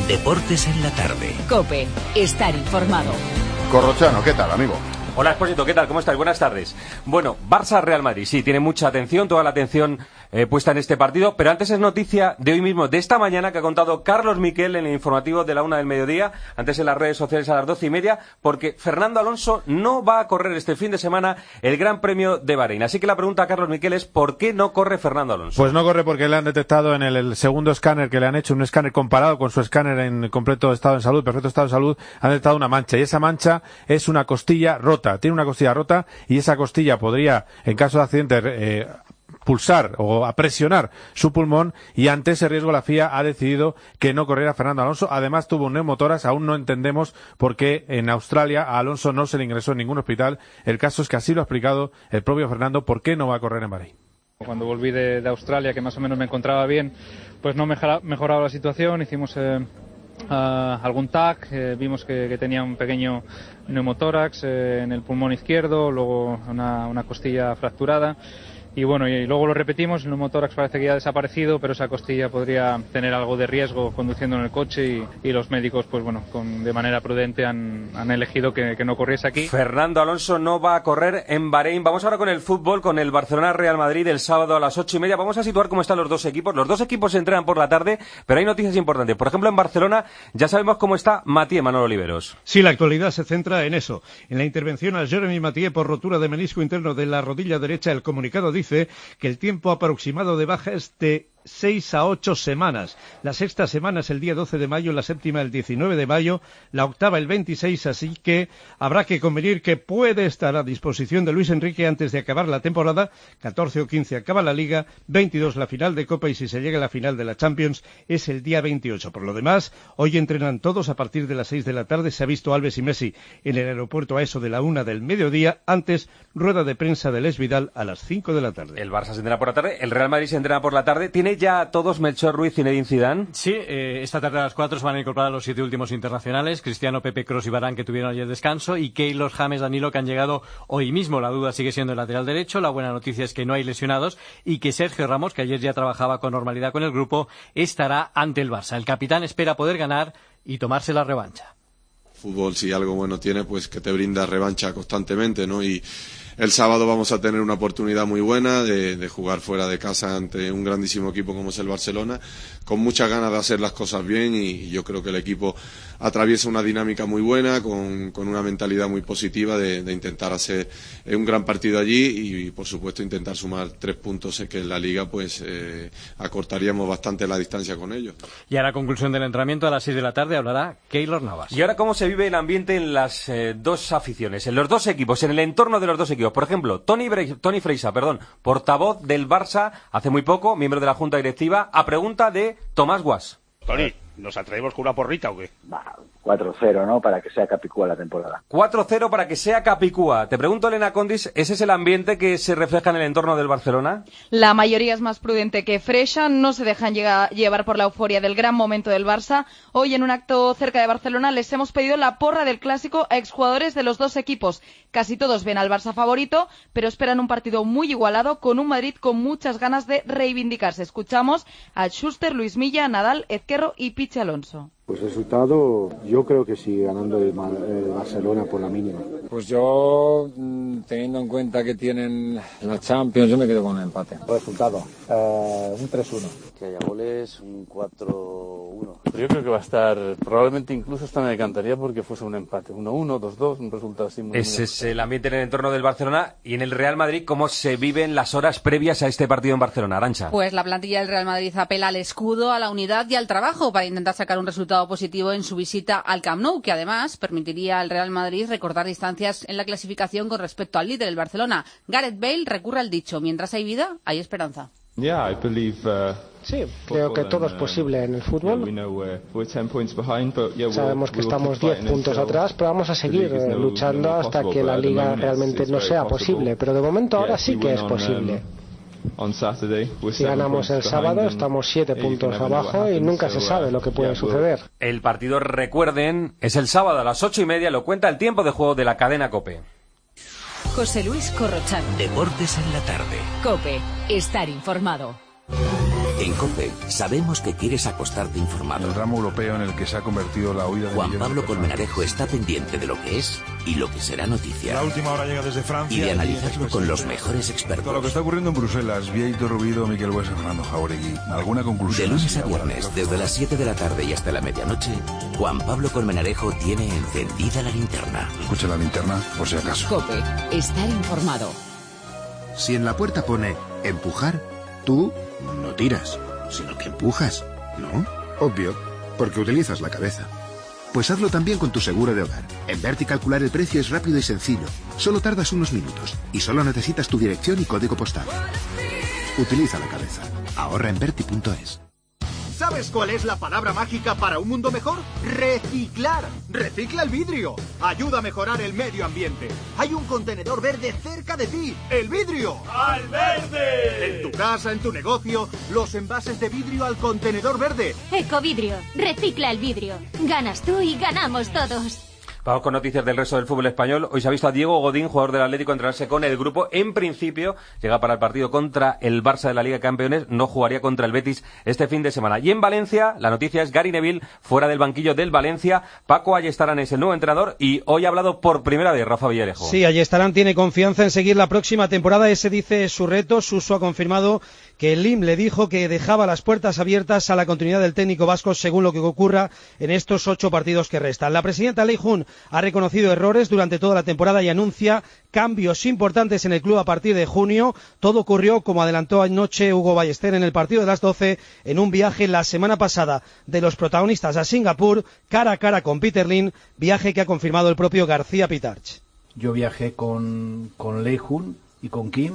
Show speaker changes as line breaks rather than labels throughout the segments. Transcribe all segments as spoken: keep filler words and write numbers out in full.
Deportes en la tarde.
COPE, estar informado.
Corrochano, ¿qué tal, amigo?
Hola, Expósito, ¿qué tal? ¿Cómo estáis? Buenas tardes. Bueno, Barça-Real Madrid, sí, tiene mucha atención, toda la atención eh, puesta en este partido, pero antes es noticia de hoy mismo, de esta mañana, que ha contado Carlos Miquel en el informativo de la una del mediodía, antes en las redes sociales a las doce y media, porque Fernando Alonso no va a correr este fin de semana el Gran Premio de Bahrein. Así que la pregunta a Carlos Miquel es, ¿por qué no corre Fernando Alonso?
Pues no corre porque le han detectado en el, el segundo escáner que le han hecho, un escáner comparado con su escáner en completo estado de salud, perfecto estado de salud, han detectado una mancha, y esa mancha es una costilla rota, tiene una costilla rota, y esa costilla podría, en caso de accidente, eh, pulsar o a presionar su pulmón, y ante ese riesgo la F I A ha decidido que no corriera Fernando Alonso. Además tuvo un neumotórax, aún no entendemos por qué en Australia a Alonso no se le ingresó en ningún hospital. El caso es que así lo ha explicado el propio Fernando, por qué no va a correr en Bahrein.
Cuando volví de, de Australia, que más o menos me encontraba bien, pues no mejora, mejoraba la situación, hicimos eh, uh, algún T A C, eh, vimos que, que tenía un pequeño neumotórax eh, en el pulmón izquierdo, luego una, una costilla fracturada. Y bueno, y luego lo repetimos, el neumotórax parece que ya ha desaparecido, pero esa costilla podría tener algo de riesgo conduciendo en el coche, y, y los médicos, pues bueno, con, de manera prudente han, han elegido que, que no corriese aquí.
Fernando Alonso no va a correr en Bahrein. Vamos ahora con el fútbol, con el Barcelona-Real Madrid el sábado a las ocho y media. Vamos a situar cómo están los dos equipos. Los dos equipos se entrenan por la tarde, pero hay noticias importantes. Por ejemplo, en Barcelona ya sabemos cómo está Mathieu, Manolo Oliveros.
Sí, la actualidad se centra en eso. En la intervención a Jeremy Mathieu por rotura de menisco interno de la rodilla derecha, el comunicado dice que el tiempo aproximado de baja es de seis a ocho semanas. La sexta semana es el día doce de mayo, la séptima el diecinueve de mayo, la octava el veintiséis, así que habrá que convenir que puede estar a disposición de Luis Enrique antes de acabar la temporada. catorce o quince acaba la Liga, veintidós la final de Copa, y si se llega a la final de la Champions es el día veintiocho. Por lo demás, hoy entrenan todos a partir de las seis de la tarde. Se ha visto a Alves y Messi en el aeropuerto a eso de la una del mediodía. Antes, rueda de prensa de Les Vidal a las cinco de la tarde.
El Barça se entrena por la tarde, el Real Madrid se entrena por la tarde. ¿Tiene ya todos Melchor Ruiz y Zinedine Zidane?
Sí, eh, esta tarde a las cuatro se van a incorporar los siete últimos internacionales, Cristiano, Pepe, Kroos y Varane, que tuvieron ayer descanso, y Keylor, James, Danilo, que han llegado hoy mismo. La duda sigue siendo el lateral derecho. La buena noticia es que no hay lesionados y que Sergio Ramos, que ayer ya trabajaba con normalidad con el grupo, estará ante el Barça. El capitán espera poder ganar y tomarse la revancha.
Fútbol, si algo bueno tiene, pues que te brinda revancha constantemente, ¿no? Y el sábado vamos a tener una oportunidad muy buena de, de jugar fuera de casa ante un grandísimo equipo como es el Barcelona, con muchas ganas de hacer las cosas bien, y yo creo que el equipo atraviesa una dinámica muy buena, con, con una mentalidad muy positiva de, de intentar hacer un gran partido allí y, y por supuesto intentar sumar tres puntos, que en la Liga pues eh, acortaríamos bastante la distancia con ellos.
Y a la conclusión del entrenamiento a las seis de la tarde hablará Keylor Navas.
Y ahora, ¿cómo se vive el ambiente en las eh, dos aficiones, en los dos equipos, en el entorno de los dos equipos? Por ejemplo, Toni Bre- Toni Freisa, perdón, portavoz del Barça hace muy poco, miembro de la Junta Directiva, a pregunta de Tomás Guas.
Toni, ¿nos atraemos con una porrita o qué?
cuatro cero, ¿no? Para que sea capicúa la temporada.
cuatro cero para que sea capicúa. Te pregunto, Elena Condis, ¿ese es el ambiente que se refleja en el entorno del Barcelona?
La mayoría es más prudente que Freixa, no se dejan llega, llevar por la euforia del gran momento del Barça. Hoy, en un acto cerca de Barcelona, les hemos pedido la porra del Clásico a exjugadores de los dos equipos. Casi todos ven al Barça favorito, pero esperan un partido muy igualado, con un Madrid con muchas ganas de reivindicarse. Escuchamos a Schuster, Luis Milla, Nadal, Ezquerro y Pichi Alonso.
Pues resultado, yo creo que sí, ganando el, el Barcelona por la mínima.
Pues yo, teniendo en cuenta que tienen la Champions, yo me quedo con el empate.
Resultado, eh, un tres uno.
Que haya goles, un cuatro uno.
Yo creo que va a estar, probablemente incluso hasta me encantaría porque fuese un empate, uno uno, dos dos, un resultado así muy...
Ese muy es el ambiente en el entorno del Barcelona. Y en el Real Madrid, ¿cómo se viven las horas previas a este partido en Barcelona, Arantxa?
Pues la plantilla del Real Madrid apela al escudo, a la unidad y al trabajo para intentar sacar un resultado positivo en su visita al Camp Nou, que además permitiría al Real Madrid recortar distancias en la clasificación con respecto al líder, el Barcelona. Gareth Bale recurre al dicho: mientras hay vida, hay esperanza.
Yeah, I believe, uh...
Sí, creo que todo es posible en el fútbol. Sabemos que estamos diez puntos atrás, pero vamos a seguir luchando hasta que la Liga realmente no sea posible. Pero de momento ahora sí que es posible. Si ganamos el sábado, estamos siete puntos abajo y nunca se sabe lo que puede suceder.
El partido, recuerden, es el sábado a las ocho y media, lo cuenta el tiempo de juego de la cadena COPE.
José Luis Corrochano.
Deportes en la tarde.
COPE, estar informado.
En COPE sabemos que quieres acostarte informado.
El ramo europeo en el que se ha convertido la huida de
Juan
millones
Pablo
de
Colmenarejo está pendiente de lo que es y lo que será noticia.
La última hora llega desde Francia.
Y de analizarlo con los mejores expertos.
Todo lo que está ocurriendo en Bruselas, Vieito Rubido, Miquel Bues, Fernando Jauregui. ¿Alguna conclusión?
De lunes a viernes, desde las siete de la tarde y hasta la medianoche, Juan Pablo Colmenarejo tiene encendida la linterna.
Escucha la linterna, por si acaso.
COPE, estar informado.
Si en la puerta pone empujar, tú no tiras, sino que empujas, ¿no? Obvio, porque utilizas la cabeza. Pues hazlo también con tu seguro de hogar. En Verti calcular el precio es rápido y sencillo. Solo tardas unos minutos y solo necesitas tu dirección y código postal. Utiliza la cabeza. Ahorra en Verti punto es.
¿Sabes cuál es la palabra mágica para un mundo mejor? Reciclar. Recicla el vidrio. Ayuda a mejorar el medio ambiente. Hay un contenedor verde cerca de ti. ¡El vidrio! ¡Al verde! En tu casa, en tu negocio, los envases de vidrio al contenedor verde.
Ecovidrio. Recicla el vidrio. Ganas tú y ganamos todos.
Vamos con noticias del resto del fútbol español. Hoy se ha visto a Diego Godín, jugador del Atlético, entrenarse con el grupo. En principio, llega para el partido contra el Barça de la Liga de Campeones. No jugaría contra el Betis este fin de semana. Y en Valencia, la noticia es Gary Neville, fuera del banquillo del Valencia. Paco Ayestarán es el nuevo entrenador y hoy ha hablado por primera vez Rafa Villarejo.
Sí, Ayestarán tiene confianza en seguir la próxima temporada. Ese dice su reto. Suso ha confirmado que el L I M le dijo que dejaba las puertas abiertas a la continuidad del técnico vasco según lo que ocurra en estos ocho partidos que restan. La presidenta Lei Jun ha reconocido errores durante toda la temporada y anuncia cambios importantes en el club a partir de junio. Todo ocurrió, como adelantó anoche Hugo Ballester en el partido de las doce, en un viaje la semana pasada de los protagonistas a Singapur, cara a cara con Peter Lim, viaje que ha confirmado el propio García Pitarch.
Yo viajé con, con Lei Jun y con Kim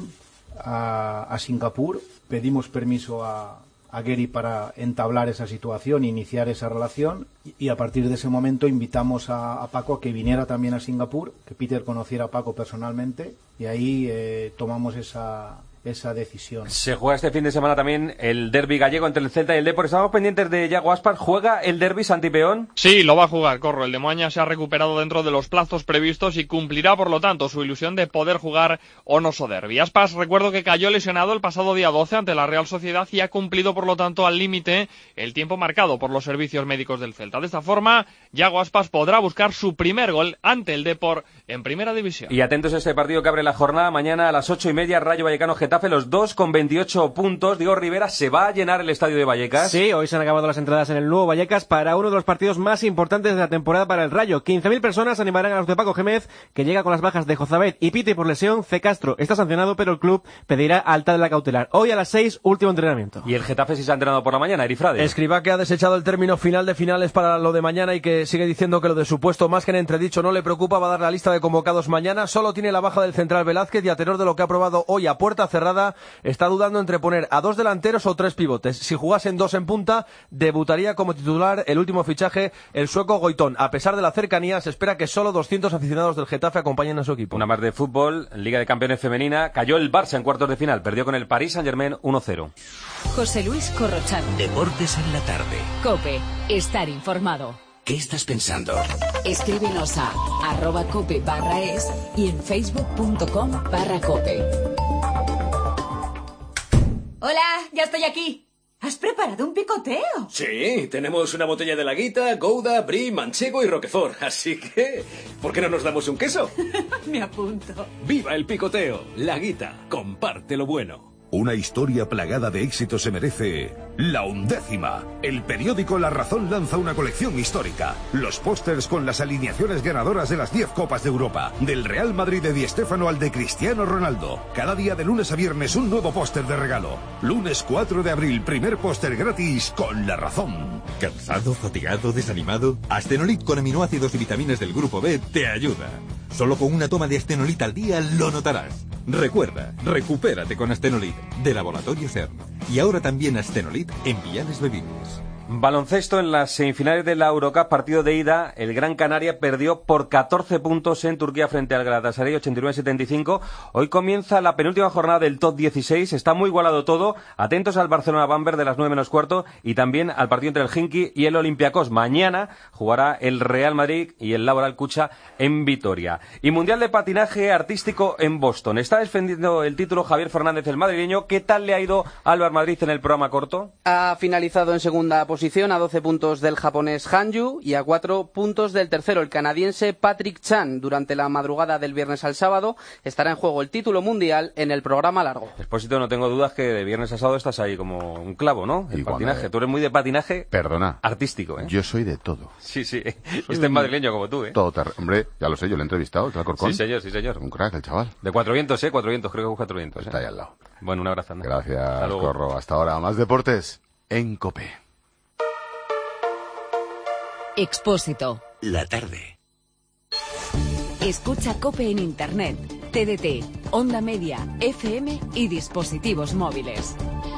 a, a Singapur. Pedimos permiso a, a Gary para entablar esa situación, iniciar esa relación y, y a partir de ese momento invitamos a, a Paco a que viniera también a Singapur, que Peter conociera a Paco personalmente y ahí eh, tomamos esa, esa decisión.
Se juega este fin de semana también el derbi gallego entre el Celta y el Depor. Estamos pendientes de Yago Aspas. ¿Juega el derbi Santipeón?
Sí, lo va a jugar, Corro. El de Moaña se ha recuperado dentro de los plazos previstos y cumplirá, por lo tanto, su ilusión de poder jugar Onoso derbi. Aspas, recuerdo que cayó lesionado el pasado día doce ante la Real Sociedad y ha cumplido, por lo tanto, al límite el tiempo marcado por los servicios médicos del Celta. De esta forma, Yago Aspas podrá buscar su primer gol ante el Depor en Primera División.
Y atentos a este partido que abre la jornada mañana a las ocho y media, Rayo Vallecano Getafe, los dos con veintiocho puntos. Diego Rivera, ¿se va a llenar el estadio de Vallecas?
Sí, hoy se han acabado las entradas en el nuevo Vallecas para uno de los partidos más importantes de la temporada para el Rayo. quince mil personas animarán a los de Paco Gémez, que llega con las bajas de Jozabet y Piti por lesión. C. Castro está sancionado, pero el club pedirá alta de la cautelar. Hoy a las seis, último entrenamiento.
Y el Getafe sí se ha entrenado por la mañana, Erifrade.
Escribá, que ha desechado el término final de finales para lo de mañana y que sigue diciendo que lo de su puesto más que en entredicho no le preocupa. Va a dar la lista de convocados mañana. Solo tiene la baja del central Velázquez y a tenor de lo que ha probado hoy a puerta cerrada está dudando entre poner a dos delanteros o tres pivotes. Si jugasen dos en punta, debutaría como titular el último fichaje, el sueco Goitón. A pesar de la cercanía, se espera que solo doscientos aficionados del Getafe acompañen a su equipo.
Una más de fútbol, Liga de Campeones femenina. Cayó el Barça en cuartos de final, perdió con el Paris Saint-Germain uno cero.
José Luis Corrochano.
Deportes en la tarde.
COPE, estar informado.
¿Qué estás pensando?
Escríbenos a arroba cope barra es y en facebook punto com barra cope.
Hola, ya estoy aquí. ¿Has preparado un picoteo?
Sí, tenemos una botella de Laguita, Gouda, Brie, Manchego y Roquefort. Así que, ¿por qué no nos damos un queso?
Me apunto.
¡Viva el picoteo! Laguita, comparte lo bueno.
Una historia plagada de éxito se merece La Undécima. El periódico La Razón lanza una colección histórica. Los pósters con las alineaciones ganadoras de las diez Copas de Europa. Del Real Madrid de Di Stéfano al de Cristiano Ronaldo. Cada día de lunes a viernes un nuevo póster de regalo. Lunes cuatro de abril, primer póster gratis con La Razón.
¿Cansado, fatigado, desanimado? Astenolit con aminoácidos y vitaminas del grupo B te ayuda. Solo con una toma de Astenolit al día lo notarás. Recuerda, recupérate con Astenolit, de Laboratorio CERN. Y ahora también Astenolit en viales bebibles.
Baloncesto en las semifinales de la Eurocup, partido de ida, el Gran Canaria perdió por catorce puntos en Turquía frente al Galatasaray, ochenta y nueve a setenta y cinco. Hoy comienza la penúltima jornada del top dieciséis, está muy igualado todo. Atentos al Barcelona-Bamberg de las nueve menos cuarto y también al partido entre el Khimki y el Olympiacos. Mañana jugará el Real Madrid y el Laboral Cucha en Vitoria. Y Mundial de Patinaje Artístico en Boston. Está defendiendo el título Javier Fernández, el madrileño. ¿Qué tal le ha ido a Álvaro Madrid en el programa corto?
Ha finalizado en segunda posición a doce puntos del japonés Han Yu y a cuatro puntos del tercero, el canadiense Patrick Chan. Durante la madrugada del viernes al sábado estará en juego el título mundial en el programa largo.
Expósito, no tengo dudas que de viernes a sábado estás ahí como un clavo, ¿no? El Igual, patinaje. Eh. Tú eres muy de patinaje.
Perdona.
Artístico, ¿eh?
Yo soy de todo.
Sí, sí. Este es madrileño como tú, ¿eh?
Todo ter... Hombre, ya lo sé, yo lo he entrevistado, el Alcorcón.
Sí, señor, sí, señor.
Un crack, el chaval.
De cuatro vientos, ¿eh? Cuatro vientos, creo que es cuatro vientos. ¿eh?
Está ahí al lado.
Bueno, un abrazo. Anda.
Gracias, Corro. Hasta ahora, más deportes en COPE.
Expósito.
La tarde.
Escucha COPE en Internet, T D T, Onda Media, F M y dispositivos móviles.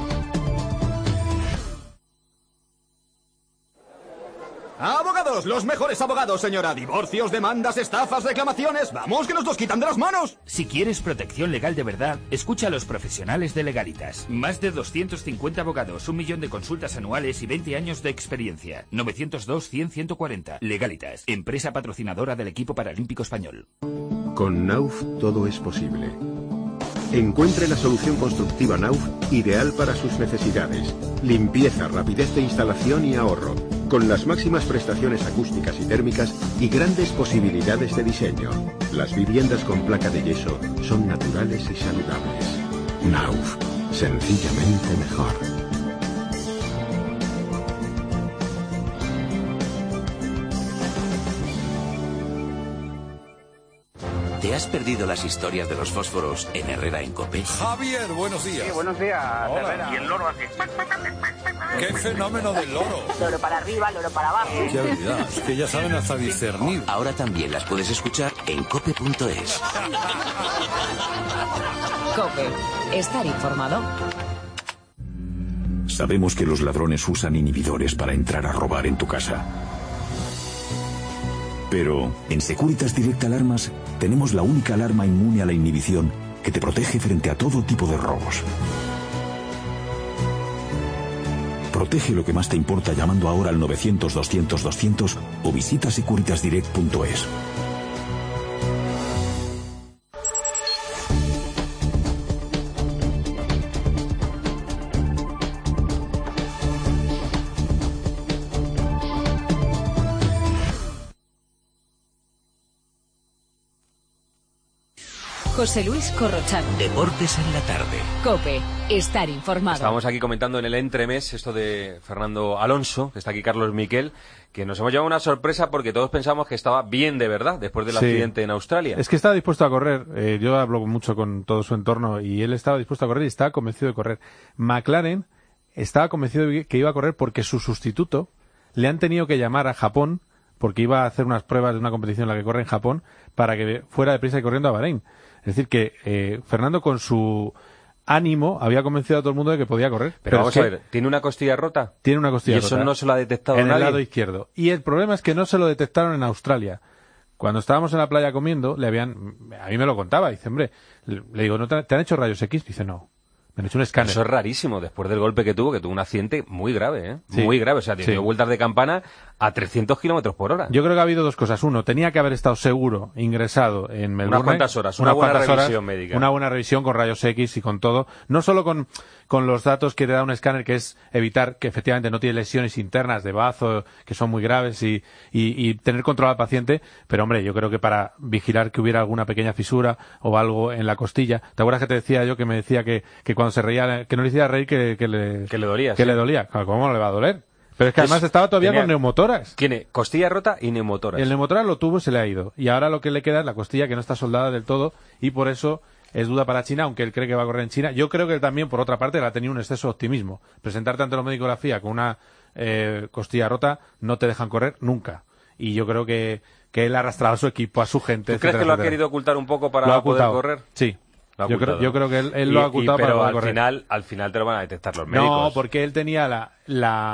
¡Abogados! Los mejores abogados, señora. Divorcios, demandas, estafas, reclamaciones. ¡Vamos, que nos los quitan de las manos!
Si quieres protección legal de verdad, escucha a los profesionales de Legalitas. Más de doscientos cincuenta abogados, un millón de consultas anuales y veinte años de experiencia. novecientos dos, cien, ciento cuarenta. Legalitas, empresa patrocinadora del equipo paralímpico español.
Con Nauf todo es posible. Encuentre la solución constructiva Nauf ideal para sus necesidades. Limpieza, rapidez de instalación y ahorro. Con las máximas prestaciones acústicas y térmicas y grandes posibilidades de diseño. Las viviendas con placa de yeso son naturales y saludables. Nauf, sencillamente mejor.
¿Te has perdido las historias de los fósforos en Herrera en COPE?
Javier, buenos días.
Sí, buenos días,
Hola.
Herrera.
Y el loro hace... ¡Qué fenómeno del loro!
Loro para arriba, loro para abajo.
¡Qué habilidad! Es que ya saben hasta discernir.
Ahora también las puedes escuchar en cope punto es.
COPE. Estar informado.
Sabemos que los ladrones usan inhibidores para entrar a robar en tu casa. Pero en Securitas Direct Alarmas tenemos la única alarma inmune a la inhibición que te protege frente a todo tipo de robos. Protege lo que más te importa llamando ahora al novecientos, doscientos, doscientos o visita securitas direct punto es.
José Luis Corrochano.
Deportes en la tarde.
COPE. Estar informado.
Estábamos aquí comentando en el entremés esto de Fernando Alonso, que está aquí Carlos Miquel, que nos hemos llevado una sorpresa porque todos pensamos que estaba bien de verdad después del
sí.
accidente en Australia.
Es que estaba dispuesto a correr. Eh, yo hablo mucho con todo su entorno y él estaba dispuesto a correr y estaba convencido de correr. McLaren estaba convencido de que iba a correr porque su sustituto le han tenido que llamar a Japón porque iba a hacer unas pruebas de una competición en la que corre en Japón para que fuera deprisa y corriendo a Bahrein. Es decir, que eh, Fernando con su ánimo había convencido a todo el mundo de que podía correr.
Pero,
pero
vamos
es
a ver, ¿tiene una costilla rota?
Tiene una costilla rota.
Y eso rota no se lo ha detectado
en
nadie.
El lado izquierdo. Y el problema es que no se lo detectaron en Australia. Cuando estábamos en la playa comiendo, le habían, a mí me lo contaba, dice, hombre, le digo, ¿no te, te han hecho rayos X? Dice, no. Me han hecho un escáner.
Eso es rarísimo, después del golpe que tuvo, que tuvo un accidente muy grave, ¿eh?
Sí.
Muy grave, o sea, dio
Sí.
vueltas de campana a trescientos kilómetros por hora.
Yo creo que ha habido dos cosas. Uno, tenía que haber estado seguro, ingresado en Melbourne.
Unas cuantas horas, una buena revisión médica.
Una buena revisión con rayos X y con todo. No solo con, con los datos que te da un escáner, que es evitar que efectivamente no tiene lesiones internas de bazo, que son muy graves, y, y, y tener controlado al paciente. Pero, hombre, yo creo que para vigilar que hubiera alguna pequeña fisura o algo en la costilla. ¿Te acuerdas que te decía yo que me decía que, que cuando se reía, que no le hiciera reír, que, que le...
Que le dolía,
Que
sí.
le dolía. ¿Cómo no le va a doler? Pero es que además estaba todavía
tenía,
con neumotórax.
Tiene costilla rota y neumotórax.
El neumotórax lo tuvo y se le ha ido. Y ahora lo que le queda es la costilla, que no está soldada del todo, y por eso es duda para China, aunque él cree que va a correr en China. Yo creo que él también, por otra parte, le ha tenido un exceso de optimismo. Presentarte ante los médicos de la F I A con una eh, costilla rota no te dejan correr nunca. Y yo creo que, que él ha arrastrado a su equipo, a su gente.
¿Tú crees que lo ha querido ocultar un poco para poder correr?
Sí. Yo creo, yo creo que él, él
y,
lo ha ocultado
y, pero
para poder
al
correr.
final, al final te lo van a detectar los médicos.
No, porque él tenía la, la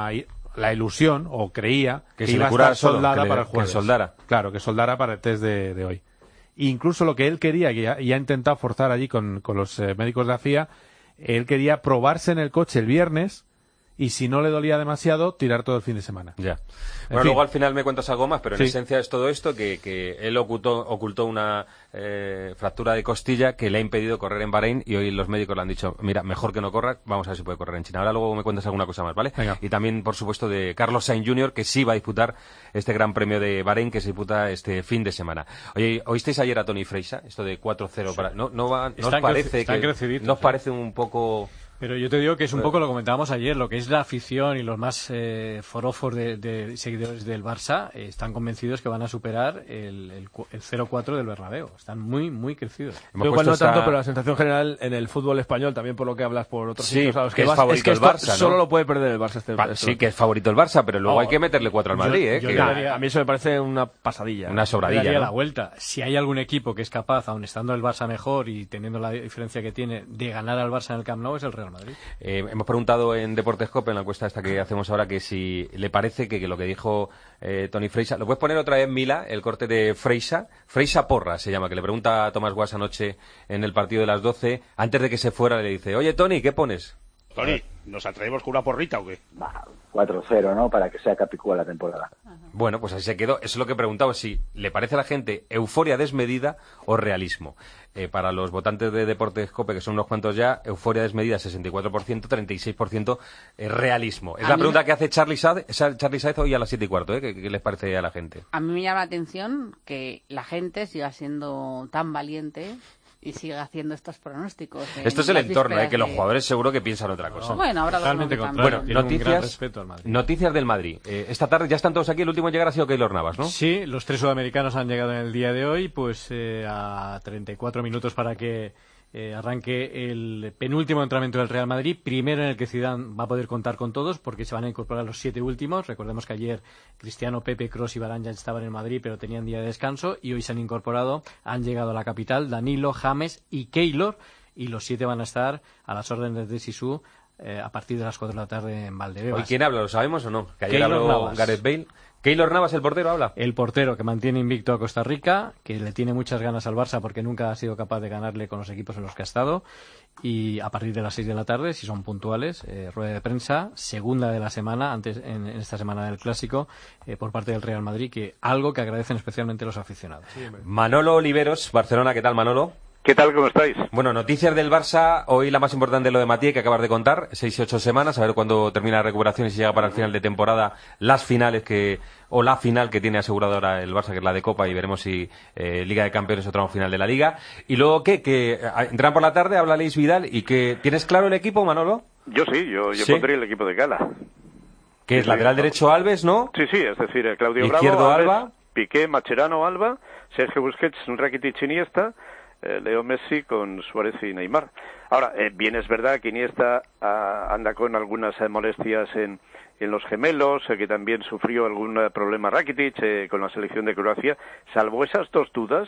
la ilusión, o creía,
que,
que
se
iba
le
a
curara
estar
solo,
soldada
que le,
para el jueves.
Que soldara.
Claro, que soldara para el test de, de hoy. E incluso lo que él quería, y ha, y ha intentado forzar allí con, con los eh, médicos de la F I A, él quería probarse en el coche el viernes y si no le dolía demasiado, tirar todo el fin de semana.
Ya.
En
Bueno,
fin.
luego al final me cuentas algo más, pero en
Sí.
esencia es todo esto, que, que él ocultó, ocultó una eh, fractura de costilla que le ha impedido correr en Bahrein y hoy los médicos le han dicho, mira, mejor que no corra, vamos a ver si puede correr en China. Ahora luego me cuentas alguna cosa más, ¿vale?
Venga.
Y también, por supuesto, de Carlos Sainz junior, que sí va a disputar este Gran Premio de Bahrein, que se disputa este fin de semana. Oye, ¿oísteis ayer a Tony Freisa? Esto de cuatro cero para... ¿No, no, va, ¿no os
Están
parece
creci- están
que...
creciditos,
¿No os
sí.
parece un poco...?
Pero yo te digo que es un poco lo que comentábamos ayer, lo que es la afición y los más eh, forofos de, de seguidores del Barça eh, están convencidos que van a superar el, el, cu- el cero cuatro del Bernabéu. Están muy, muy crecidos.
Yo igual no tanto, pero la sensación general en el fútbol español, también por lo que hablas por otros
Sí,
sitios a los
que es
vas,
favorito
es que
el
esto
Barça, ¿no?
solo lo puede perder el Barça este
Pa-
esto.
sí, que es favorito el Barça, pero luego
Oh,
hay que meterle cuatro al Madrid,
yo-
¿eh?
yo
que-
le daría-
A mí eso me parece una pasadilla.
Una sobradilla,
Le daría
¿no?
la vuelta. Si hay algún equipo que es capaz, aun estando el Barça mejor y teniendo la diferencia que tiene, de ganar al Barça en el Camp Nou, es el Real Madrid.
Eh, hemos preguntado en Deportes Cope, en la encuesta esta que hacemos ahora, que si le parece que, que lo que dijo eh, Tony Freisa... ¿Lo puedes poner otra vez, Mila, el corte de Freisa? Freisa Porra se llama, que le pregunta a Tomás Guas anoche en el partido de las doce, antes de que se fuera, le dice, oye, Tony, ¿qué pones?
Tony, ¿nos atraemos con una porrita o qué?
cuatro cero, ¿no? Para que sea Capicúa la temporada.
Bueno, pues ahí se quedó. Eso es lo que preguntaba, si le parece a la gente euforia desmedida o realismo. Eh, para los votantes de Deportes Cope, que son unos cuantos ya, euforia desmedida sesenta y cuatro por ciento, treinta y seis por ciento eh, realismo. Es
A
la
mí
pregunta
me-
que hace Charlie Saez, Charlie Saez hoy a las siete y cuarto. ¿eh? ¿Qué, qué les parece a la gente?
A mí me llama la atención que la gente siga siendo tan valiente y siga haciendo estos pronósticos. en
Esto es el
las
entorno, ¿eh?
vísperas
que los
de-
jugadores seguro que piensan otra cosa.
Bueno, habrá
Totalmente
alguno que
contrario.
también.
Bueno,
Tiene un gran
noticias,
respeto al Madrid.
noticias del Madrid. Eh, esta tarde ya están todos aquí. El último en llegar ha sido Keylor Navas, ¿no?
Sí, los tres sudamericanos han llegado en el día de hoy, pues eh, a treinta y cuatro minutos para que eh, arranque el penúltimo entrenamiento del Real Madrid, primero en el que Zidane va a poder contar con todos, porque se van a incorporar los siete últimos. Recordemos que ayer Cristiano, Pepe, Kroos y Varane ya estaban en Madrid, pero tenían día de descanso, y hoy se han incorporado, han llegado a la capital Danilo, James y Keylor, y los siete van a estar a las órdenes de Sisu eh, a partir de las cuatro de la tarde en Valdebebas.
¿Hoy quién habla? ¿Lo sabemos o no? Que ayer
Keylor
habló
Navas.
Gareth Bale. Keylor Navas, el portero, habla.
El portero que mantiene invicto a Costa Rica, que le tiene muchas ganas al Barça porque nunca ha sido capaz de ganarle con los equipos en los que ha estado. Y a partir de las seis de la tarde, si son puntuales, eh, rueda de prensa, segunda de la semana, antes en, en esta semana del Clásico, eh, por parte del Real Madrid, que algo que agradecen especialmente los aficionados.
Manolo Oliveros, Barcelona. ¿Qué tal, Manolo?
¿Qué tal? ¿Cómo estáis?
Bueno, noticias del Barça. Hoy la más importante, lo de Matías, que acabas de contar. Seis y ocho semanas, a ver cuándo termina la recuperación y si llega para el final de temporada las finales que o la final que tiene asegurado ahora el Barça, que es la de Copa, y veremos si eh, Liga de Campeones o tramo final de la Liga. Y luego, ¿qué? Que eh, entran por la tarde, habla Luis Vidal, y que ¿tienes claro el equipo, Manolo?
Yo sí, yo, yo
¿Sí?
pondría el equipo de gala.
Que es
Sí,
lateral
sí.
derecho Alves, ¿no?
Sí, sí, es decir, eh, Claudio
Izquierdo,
Bravo, Alves,
Alba.
Piqué, Macherano, Alba, Sergio Busquets, Rakitic, Iniesta, eh, Leo Messi con Suárez y Neymar. Ahora, eh, bien es verdad que Iniesta ah, anda con algunas eh, molestias en, en los gemelos, eh, que también sufrió algún eh, problema Rakitic eh, con la selección de Croacia. Salvo esas dos dudas,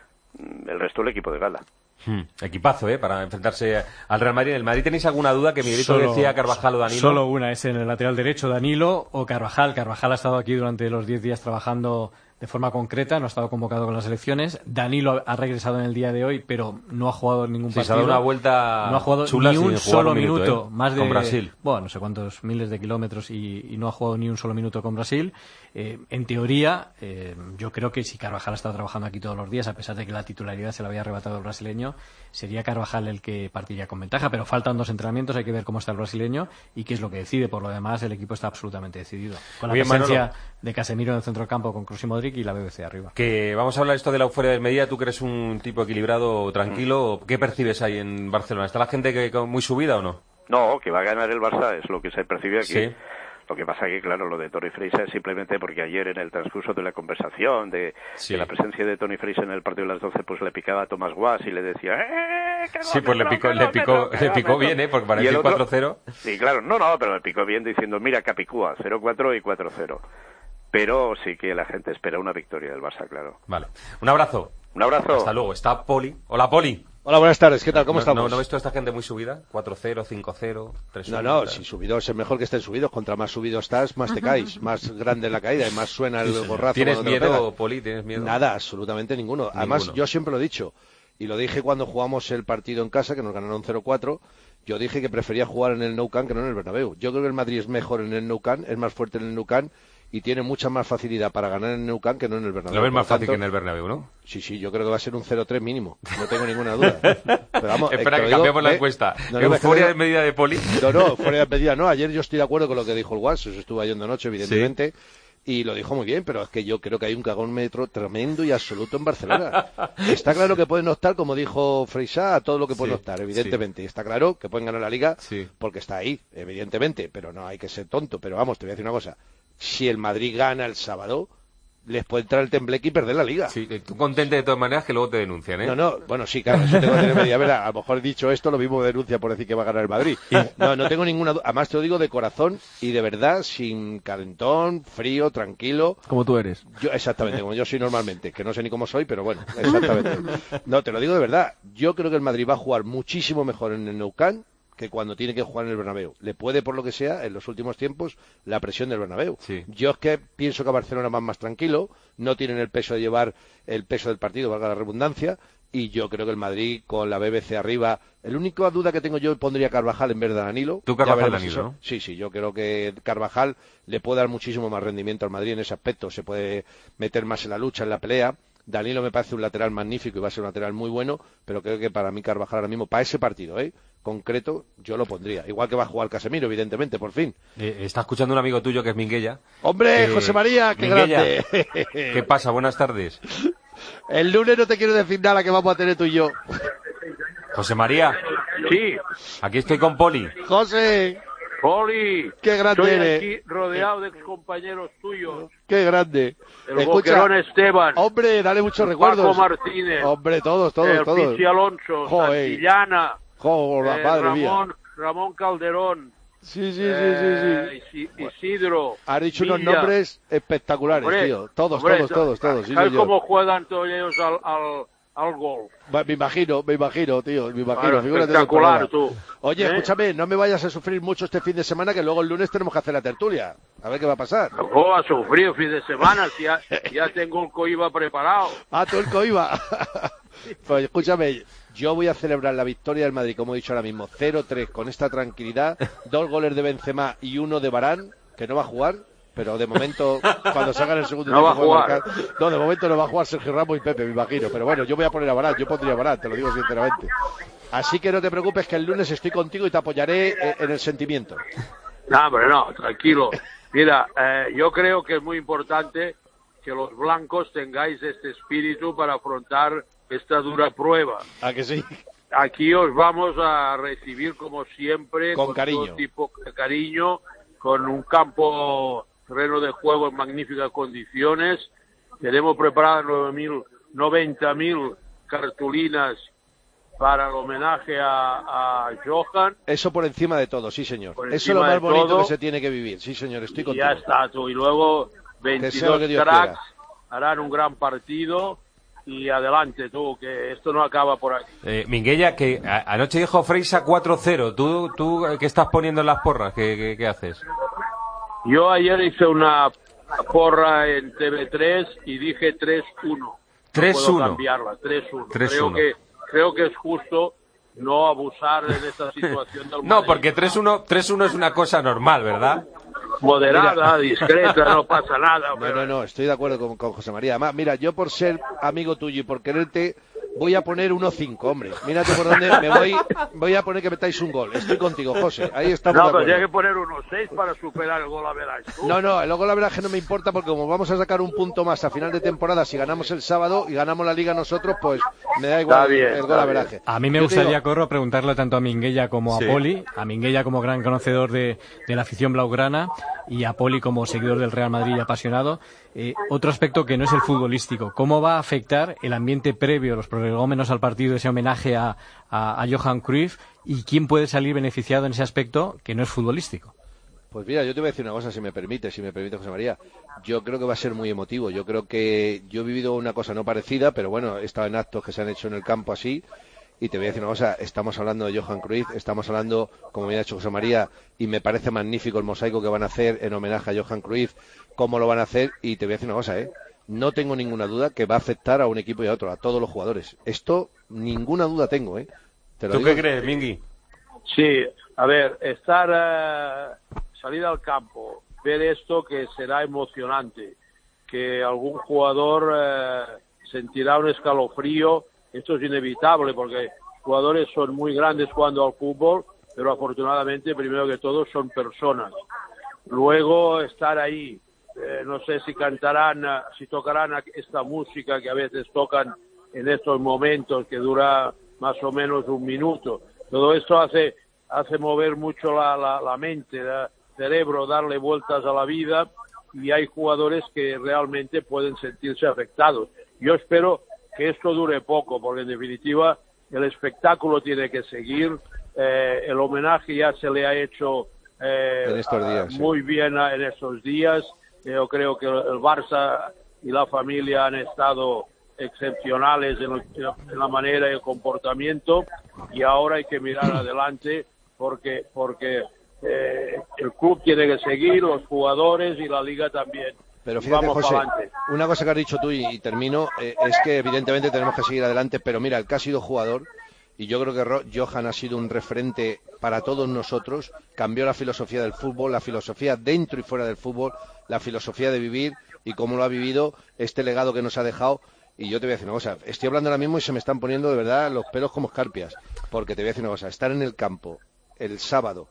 mm, el resto del equipo de gala.
Hmm, equipazo, ¿eh? Para enfrentarse al Real Madrid. ¿En el Madrid tenéis alguna duda? Que Miguelito
Solo-
decía Carvajal o Danilo.
Solo una, es en el lateral derecho Danilo o Carvajal. Carvajal ha estado aquí durante los diez días trabajando de forma concreta, no ha estado convocado con las selecciones. Danilo ha regresado en el día de hoy, pero no ha jugado ningún
Sí, se ha
partido.
dado una vuelta
no ha jugado
chula
ni un
sin jugar
solo
un minuto,
minuto,
¿eh?
más de
Con Brasil.
bueno, no sé cuántos miles de kilómetros y, y no ha jugado ni un solo minuto con Brasil. Eh, en teoría, eh, yo creo que si Carvajal ha estado trabajando aquí todos los días, a pesar de que la titularidad se la había arrebatado el brasileño, sería Carvajal el que partiría con ventaja, pero faltan dos entrenamientos, hay que ver cómo está el brasileño y qué es lo que decide. Por lo demás, el equipo está absolutamente decidido. Con la
Bien,
presencia
Manolo.
de Casemiro en el centro del campo con Kroos y Modric y la B B C arriba.
Que vamos a hablar esto de la euforia desmedida. Tú que eres un tipo equilibrado, tranquilo, ¿qué percibes ahí en Barcelona? ¿Está la gente que, que muy subida o no?
No, que va a ganar el Barça es lo que se percibe aquí.
Sí.
Lo que pasa que, claro, lo de Tony Freisa es simplemente porque ayer en el transcurso de la conversación, de,
Sí.
de la presencia de Tony Freisa en el partido de las doce, pues le picaba a Tomás Guas y le decía ¡Eh, que no
Sí, pues
me
le picó,
toques,
le
no me
picó,
toques,
le
no me
picó bien,
toques".
¿eh? Porque para
Y el
decir
otro-
cuatro cero.
Sí, claro, no, no, pero le picó bien diciendo mira Capicúa, cero cuatro y cuatro cero. Pero sí que la gente espera una victoria del Barça, claro.
Vale. Un abrazo.
Un abrazo.
Hasta luego. Está Poli. Hola, Poli.
Hola, buenas tardes, ¿qué tal? ¿Cómo
¿No,
estamos?
¿No, ¿No ves toda esta gente muy subida? cuatro cero, cinco cero, tres uno.
No, no, si subidos es mejor que estén subidos. Contra más subido estás, más te caes. Más grande es la caída y más suena el
Sí,
gorrazo.
¿Tienes
cuando te lo
miedo,
pegas.
Poli? ¿Tienes miedo?
Nada, absolutamente ninguno. Además,
Ninguno.
yo siempre lo he dicho, y lo dije cuando jugamos el partido en casa, que nos ganaron cero cuatro, yo dije que prefería jugar en el Nou Camp que no en el Bernabéu. Yo creo que el Madrid es mejor en el Nou Camp, es más fuerte en el Nou Camp, y tiene mucha más facilidad para ganar en el Nou Camp que no en el Bernabéu.
Lo ves
Por
más
lo
fácil
tanto,
que en el Bernabéu, ¿no?
Sí, sí, yo creo que va a ser un cero tres mínimo, no tengo ninguna duda. Pero vamos,
Espera,
eh,
que
te lo
cambiemos
digo,
la
¿eh?
encuesta.
No, no,
¿Euforia
me-
de medida de Poli?
No, no, fuera de medida no. Ayer yo estoy de acuerdo con lo que dijo el Guas, eso estuvo yendo anoche, evidentemente, y lo dijo muy bien, pero es que yo creo que hay un cagón metro tremendo y absoluto en Barcelona. Está claro que pueden optar, como dijo Freisá, a todo lo que pueden
Sí,
optar, evidentemente. Está claro que pueden ganar la Liga
Sí.
porque está ahí, evidentemente, pero no hay que ser tonto. Pero vamos, te voy a decir una cosa. Si el Madrid gana el sábado, les puede entrar el tembleque y perder la Liga.
Sí, tú contente de todas maneras que luego te denuncian, ¿eh?
No, no, bueno, sí, claro, eso tengo que tener medida. A ver, a lo mejor dicho esto, lo mismo me denuncia por decir que va a ganar el Madrid. No, no tengo ninguna duda. Además, te lo digo de corazón y de verdad, sin calentón, frío, tranquilo.
Como tú eres.
Yo, exactamente, como yo soy normalmente, que no sé ni cómo soy, pero bueno, exactamente. No, te lo digo de verdad. Yo creo que el Madrid va a jugar muchísimo mejor en el Nou Camp que cuando tiene que jugar en el Bernabéu. Le puede, por lo que sea, en los últimos tiempos, la presión del Bernabéu.
Sí.
Yo es que pienso que a Barcelona van más tranquilo, no tienen el peso de llevar el peso del partido, valga la redundancia, y yo creo que el Madrid, con la B B C arriba, el único duda que tengo yo pondría a Carvajal en vez de Danilo.
Tú
Ya
Carvajal,
veremos
Danilo,
eso.
¿no?
Sí, sí, yo creo que Carvajal le puede dar muchísimo más rendimiento al Madrid en ese aspecto, se puede meter más en la lucha, en la pelea. Danilo me parece un lateral magnífico y va a ser un lateral muy bueno, pero creo que para mí Carvajal ahora mismo, para ese partido, ¿eh? concreto, yo lo pondría. Igual que va a jugar Casemiro, evidentemente, por fin.
Eh, está escuchando un amigo tuyo que es Minguella.
¡Hombre,
Eh,
José María, qué
Minguella,
grande!
¿qué pasa? Buenas tardes.
El lunes no te quiero decir nada que vamos a tener tú y yo.
José María.
Sí.
Aquí estoy con Poli.
José,
Poli,
qué grande
estoy
eres.
aquí rodeado de excompañeros tuyos.
Qué grande.
El Boquerón Esteban.
Hombre, dale muchos recuerdos.
Paco Martínez.
Hombre, todos, todos,
el
todos.
Pichi Alonso,
Joder.
Santillana.
Joder,
eh,
madre mía.
Ramón, Ramón Calderón.
Sí, sí,
eh,
sí, sí,
Isi- Isidro.
Has dicho unos
Villa.
nombres espectaculares,
Hombre,
tío. Todos,
hombre,
todos, todos, todos. Sí,
¿sabes
señor.
cómo juegan todos ellos al, al, al golf?
Va, Me imagino, me imagino, tío, me imagino.
Claro,
figúrate
espectacular,
de temporada.
tú.
Oye,
¿Eh?
escúchame, no me vayas a sufrir mucho este fin de semana, que luego el lunes tenemos que hacer la tertulia. A ver qué va a pasar.
Oh, a sufrir fin de semana, si ya, ya tengo el coiba preparado.
Ah, tú el coiba. Pues escúchame, yo voy a celebrar la victoria del Madrid, como he dicho ahora mismo, cero tres, con esta tranquilidad, dos goles de Benzema y uno de Varane, que no va a jugar, pero de momento, cuando salga en el segundo
No
tiempo,
va a
puede
jugar.
marcar. No, de momento no va a jugar Sergio Ramos y Pepe, me imagino, pero bueno, yo voy a poner a Varane, yo pondría a Varane, te lo digo sinceramente. Así que no te preocupes, que el lunes estoy contigo y te apoyaré eh, en el sentimiento.
No, hombre, no, tranquilo. Mira, eh, yo creo que es muy importante que los blancos tengáis este espíritu para afrontar esta dura prueba.
¿A que sí?
Aquí os vamos a recibir como siempre,
Con cariño.
todo tipo de cariño, con un campo, terreno de juego en magníficas condiciones. Tenemos preparadas nueve mil, noventa mil cartulinas para el homenaje a, a Johan.
Eso por encima de todo, sí señor.
Por
Eso es
encima
lo más
de
bonito
todo.
que se tiene que vivir, sí señor, estoy
Y
contigo.
ya está, tú. Y luego
Que sea lo
veintidós
que Dios
cracks
quiera.
harán un gran partido. Y adelante tú, que esto no acaba por aquí.
Eh, Minguella, que a- anoche dijo Freisa cuatro cero. ¿Tú, tú qué estás poniendo en las porras? ¿Qué, qué, qué haces?
Yo ayer hice una porra en T V tres y dije tres uno.
tres
No puedo
uno.
cambiarla, tres uno.
tres
Creo
uno.
que, creo que es justo no abusar en esta situación del
No,
Madrid.
porque tres uno tres uno es una cosa normal, ¿verdad?
Moderada,
Mira.
discreta, no pasa nada.
No,
pero-
no, no, estoy de acuerdo con, con José María. Además, mira, yo por ser amigo tuyo y por quererte, voy a poner uno cinco, hombre. Mírate por dónde me voy, voy a poner que metáis un gol. Estoy contigo, José, ahí estamos
No,
de
pero
acuerdo.
tiene que poner uno seis para superar el gol a verás tú.
No, no, luego la verdad es que no me importa porque como vamos a sacar un punto más a final de temporada, si ganamos el sábado y ganamos la liga nosotros, pues me da igual
Está bien,
el gol
está
a veraje.
A mí me
Yo te
gustaría,
digo-
Corro, preguntarle tanto a Minguella como
Sí.
a Poli, a Minguella como gran conocedor de, de la afición blaugrana y a Poli como seguidor del Real Madrid y apasionado, eh, otro aspecto que no es el futbolístico. ¿Cómo va a afectar el ambiente previo, los prolegómenos al partido, ese homenaje a, a, a Johan Cruyff, y quién puede salir beneficiado en ese aspecto que no es futbolístico?
Pues mira, yo te voy a decir una cosa, si me permite, si me permite, José María. Yo creo que va a ser muy emotivo. Yo creo que yo he vivido una cosa no parecida, pero bueno, he estado en actos que se han hecho en el campo así. Y te voy a decir una cosa, estamos hablando de Johan Cruyff, estamos hablando, como me ha dicho José María, y me parece magnífico el mosaico que van a hacer en homenaje a Johan Cruyff, cómo lo van a hacer, y te voy a decir una cosa, ¿eh? No tengo ninguna duda que va a afectar a un equipo y a otro, a todos los jugadores. Esto, ninguna duda tengo, ¿eh? ¿Te lo
¿Tú
digo?
qué crees, Mingui?
Sí, a ver, estar, uh, salir al campo, ver esto que será emocionante, que algún jugador uh, sentirá un escalofrío. Esto es inevitable porque jugadores son muy grandes jugando al fútbol, pero afortunadamente, primero que todo, son personas. Luego, estar ahí, eh, no sé si cantarán, si tocarán esta música que a veces tocan en estos momentos, que dura más o menos un minuto. Todo esto hace, hace mover mucho la, la, la mente, el cerebro, darle vueltas a la vida, y hay jugadores que realmente pueden sentirse afectados. Yo espero que esto dure poco, porque en definitiva el espectáculo tiene que seguir. Eh, el homenaje ya se le ha hecho eh,
en estos días,
muy
sí.
bien en estos días. Yo creo que el Barça y la familia han estado excepcionales en, el, en la manera y el comportamiento, y ahora hay que mirar adelante porque porque eh, el club tiene que seguir, los jugadores y la liga también.
Pero fíjate,
Vamos
José,
pa'lante.
una cosa que has dicho tú y, y termino, eh, es que evidentemente tenemos que seguir adelante, pero mira, el que ha sido jugador, y yo creo que Ro- Johan ha sido un referente para todos nosotros, cambió la filosofía del fútbol, la filosofía dentro y fuera del fútbol, la filosofía de vivir y cómo lo ha vivido, este legado que nos ha dejado. Y yo te voy a decir una cosa, estoy hablando ahora mismo y se me están poniendo de verdad los pelos como escarpias, porque te voy a decir una cosa, estar en el campo el sábado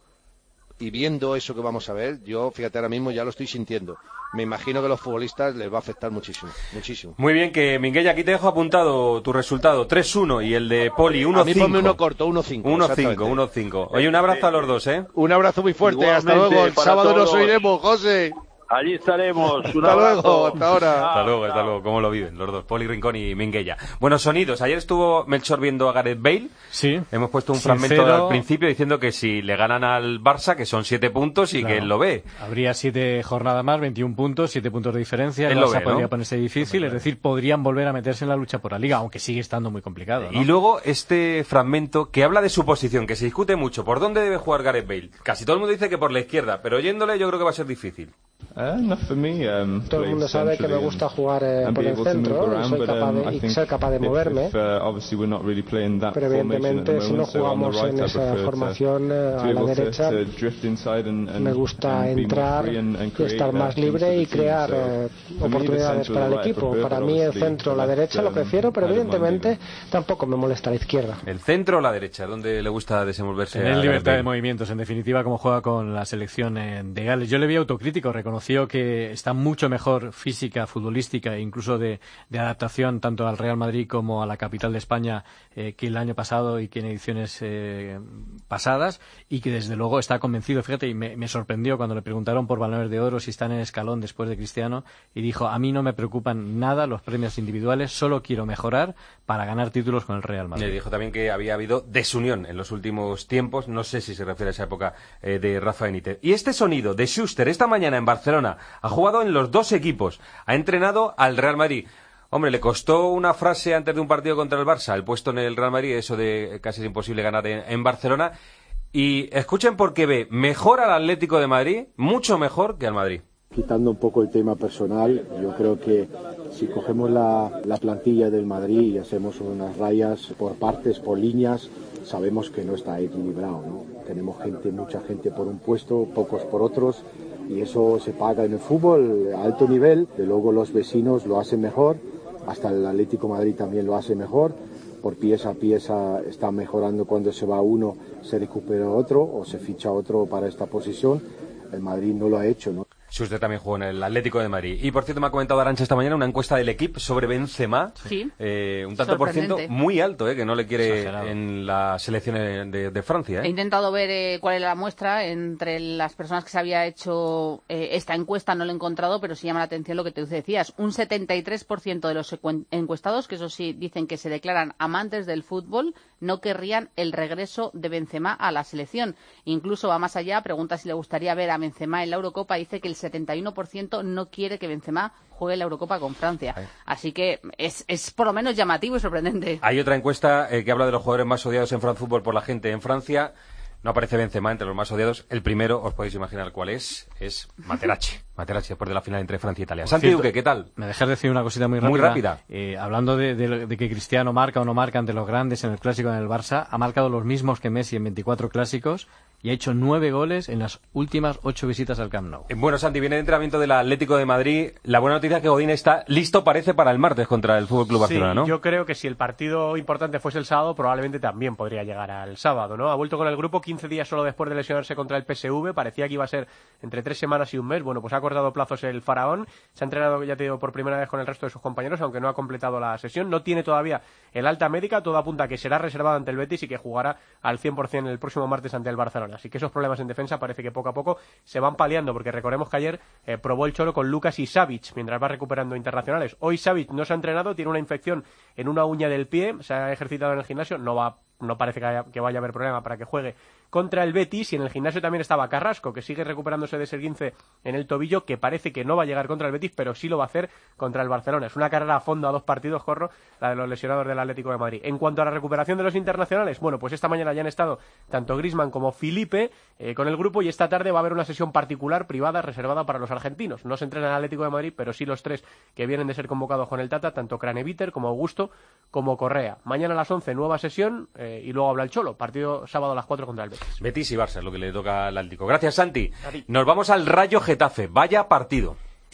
y viendo eso que vamos a ver, yo fíjate ahora mismo ya lo estoy sintiendo. Me imagino que a los futbolistas les va a afectar muchísimo, muchísimo.
Muy bien, que Minguella, aquí te dejo apuntado tu resultado, tres uno, y el de Poli, uno cinco.
A mí ponme uno corto, uno cinco.
uno cinco, uno cinco. Oye, un abrazo a los dos, ¿eh?
Un abrazo muy fuerte,
Igualmente,
hasta luego, el
para
sábado nos
todos.
oiremos, José.
Allí estaremos. Un
Hasta
abrazo.
luego, hasta ahora.
Hasta luego, hasta luego. ¿Cómo lo viven los dos? Poli Rincón y Minguella. Buenos sonidos. Ayer estuvo Melchor viendo a Gareth Bale.
Sí.
Hemos puesto un
Sincero.
fragmento al principio diciendo que si le ganan al Barça, que son siete puntos y
Claro.
que él lo ve.
Habría siete jornadas más, veintiún puntos, siete puntos de diferencia. El
Él lo
Barça
ve,
podría
¿no?
ponerse difícil, es decir, podrían volver a meterse en la lucha por la Liga, aunque sigue estando muy complicado, ¿no?
Y luego este fragmento que habla de su posición, que se discute mucho. ¿Por dónde debe jugar Gareth Bale? Casi todo el mundo dice que por la izquierda, pero oyéndole yo creo que va a ser difícil.
Todo el mundo sabe que me gusta jugar eh, por el centro y, soy capaz de, y ser capaz de moverme, pero evidentemente si no jugamos en esa formación eh, a la derecha, me gusta entrar y estar más libre y crear eh, oportunidades para el equipo. Para mí el centro o la derecha lo prefiero, pero evidentemente tampoco me molesta la izquierda.
¿El centro o la derecha? ¿Dónde le gusta desenvolverse?
Tener
a Gareth
libertad
Bale?
de movimientos, en definitiva, como juega con la selección eh, de Gales. Yo le vi autocrítico, reconoció que está mucho mejor física, futbolística e incluso de, de adaptación tanto al Real Madrid como a la capital de España eh, que el año pasado y que en ediciones eh, pasadas, y que desde luego está convencido. Fíjate, y me, me sorprendió cuando le preguntaron por Balones de Oro si están en el escalón después de Cristiano, y dijo: a mí no me preocupan nada los premios individuales, solo quiero mejorar para ganar títulos con el Real Madrid.
Le dijo también que había habido desunión en los últimos tiempos, no sé si se refiere a esa época eh, de Rafa Benítez. Y este sonido de Schuster esta mañana en Barcelona, ha jugado en los dos equipos, ha entrenado al Real Madrid. Hombre, le costó una frase antes de un partido contra el Barça, el puesto en el Real Madrid, eso de casi es imposible ganar en, en Barcelona. Y escuchen por qué ve mejor al Atlético de Madrid, mucho mejor que al Madrid.
Quitando un poco el tema personal, yo creo que si cogemos la, la plantilla del Madrid y hacemos unas rayas por partes, por líneas, sabemos que no está equilibrado, ¿no? Tenemos gente, mucha gente por un puesto, pocos por otros, y eso se paga en el fútbol a alto nivel. De luego los vecinos lo hacen mejor, hasta el Atlético de Madrid también lo hace mejor. Por pieza a pieza está mejorando. Cuando se va uno, se recupera otro o se ficha otro para esta posición. El Madrid no lo ha hecho, ¿no?
Si usted también jugó en el Atlético de Madrid. Y por cierto, me ha comentado Arantxa esta mañana una encuesta del equipo sobre Benzema.
Sí.
Eh, un tanto por ciento muy alto, eh, que no le quiere
Exagerado.
en la selección de, de Francia.
He
Eh.
intentado ver eh, cuál era la muestra entre las personas que se había hecho eh, esta encuesta, no lo he encontrado, pero sí llama la atención lo que te decías. Un setenta y tres por ciento de los ecuen- encuestados, que eso sí dicen que se declaran amantes del fútbol, no querrían el regreso de Benzema a la selección. Incluso va más allá, pregunta si le gustaría ver a Benzema en la Eurocopa, dice que el setenta y uno por ciento no quiere que Benzema juegue la Eurocopa con Francia. Así que es, es por lo menos llamativo y sorprendente.
Hay otra encuesta eh, que habla de los jugadores más odiados en France Football por la gente en Francia. No aparece Benzema entre los más odiados. El primero, os podéis imaginar cuál es, es Materazzi. Materazzi, después de la final entre Francia e Italia. Santi Duque, ¿qué tal?
Me dejas decir una cosita muy rápida.
Muy rápida.
Eh, hablando de, de, de que Cristiano marca o no marca ante los grandes en el Clásico en el Barça, ha marcado los mismos que Messi en veinticuatro clásicos y ha hecho nueve goles en las últimas ocho visitas al Camp Nou.
Bueno, Santi, viene el entrenamiento del Atlético de Madrid. La buena noticia es que Godín está listo, parece, para el martes contra el F C Barcelona,
sí,
¿no?
Yo creo que si el partido importante fuese el sábado, probablemente también podría llegar al sábado, ¿no? Ha vuelto con el grupo quince días solo después de lesionarse contra el P S V. Parecía que iba a ser entre tres semanas y un mes. Bueno, pues ha acordado plazos el faraón. Se ha entrenado, ya te digo, por primera vez con el resto de sus compañeros, aunque no ha completado la sesión. No tiene todavía el alta médica. Todo apunta a que será reservado ante el Betis y que jugará al cien por ciento el próximo martes ante el Barcelona. Así que esos problemas en defensa parece que poco a poco se van paliando, porque recordemos que ayer eh, probó el Cholo con Lucas y Savic mientras va recuperando internacionales. Hoy Savic no se ha entrenado, tiene una infección en una uña del pie, se ha ejercitado en el gimnasio, no va no parece que, haya, que vaya a haber problema para que juegue contra el Betis. Y en el gimnasio también estaba Carrasco, que sigue recuperándose de ese esguince en el tobillo, que parece que no va a llegar contra el Betis, pero sí lo va a hacer contra el Barcelona. Es una carrera a fondo a dos partidos, Corro, la de los lesionados del Atlético de Madrid. En cuanto a la recuperación de los internacionales, bueno, pues esta mañana ya han estado tanto Griezmann como Felipe eh, con el grupo, y esta tarde va a haber una sesión particular, privada, reservada para los argentinos. No se entrena el Atlético de Madrid, pero sí los tres que vienen de ser convocados con el Tata, tanto Craneviter como Augusto como Correa. Mañana a las once, nueva sesión, eh, y luego habla el Cholo. Partido sábado a las cuatro contra el Betis.
Betis y Barça es lo que le toca al Atlético. Gracias, Santi. Nos vamos al Rayo Getafe. Vaya partido.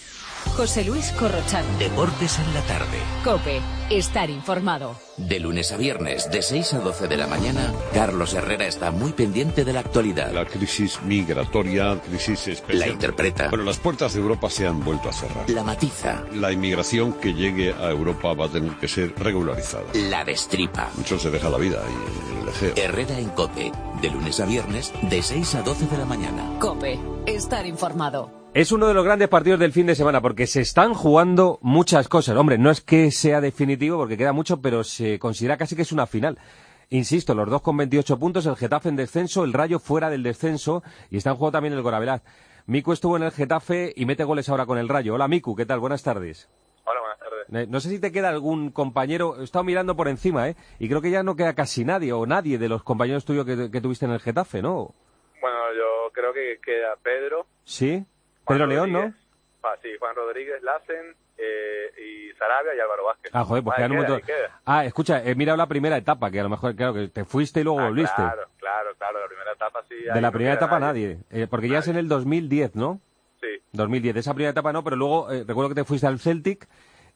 José Luis Corrochán.
Deportes en la tarde.
COPE. Estar informado.
De lunes a viernes, de seis a doce de la mañana, Carlos Herrera está muy pendiente de la actualidad.
La crisis migratoria, crisis especial.
La interpreta.
Pero las puertas de Europa se han vuelto a cerrar.
La matiza.
La inmigración que llegue a Europa va a tener que ser regularizada.
La destripa.
Mucho se deja la vida y el lejeo.
Herrera en COPE. De lunes a viernes, de seis a doce de la mañana.
COPE. Estar informado.
Es uno de los grandes partidos del fin de semana porque se están jugando muchas cosas. Hombre, no es que sea definitivo porque queda mucho, pero se considera casi que es una final. Insisto, los dos con veintiocho puntos, el Getafe en descenso, el Rayo fuera del descenso y está en juego también el Goraveraz. Miku estuvo en el Getafe y mete goles ahora con el Rayo. Hola Miku, ¿qué tal? Buenas tardes.
Hola, buenas tardes.
No sé si te queda algún compañero, he estado mirando por encima, ¿eh? Y creo que ya no queda casi nadie o nadie de los compañeros tuyos que, que tuviste en el Getafe, ¿no?
Bueno, yo creo que queda Pedro.
¿Sí?
Juan
Pedro León,
Rodríguez.
¿no?
Ah, sí, Juan Rodríguez, Lassen, eh, y Sarabia y Álvaro Vázquez.
Ah, joder, pues
ah,
quedan un
queda,
montón.
queda.
Ah, escucha, he mirado la primera etapa, que a lo mejor, claro, que te fuiste y luego
Ah,
volviste.
Claro, claro, claro, la primera etapa sí.
De la primera etapa nadie, nadie. Eh, porque ya es en el dos mil diez, ¿no?
Sí.
dos mil diez, esa primera etapa no, pero luego eh, recuerdo que te fuiste al Celtic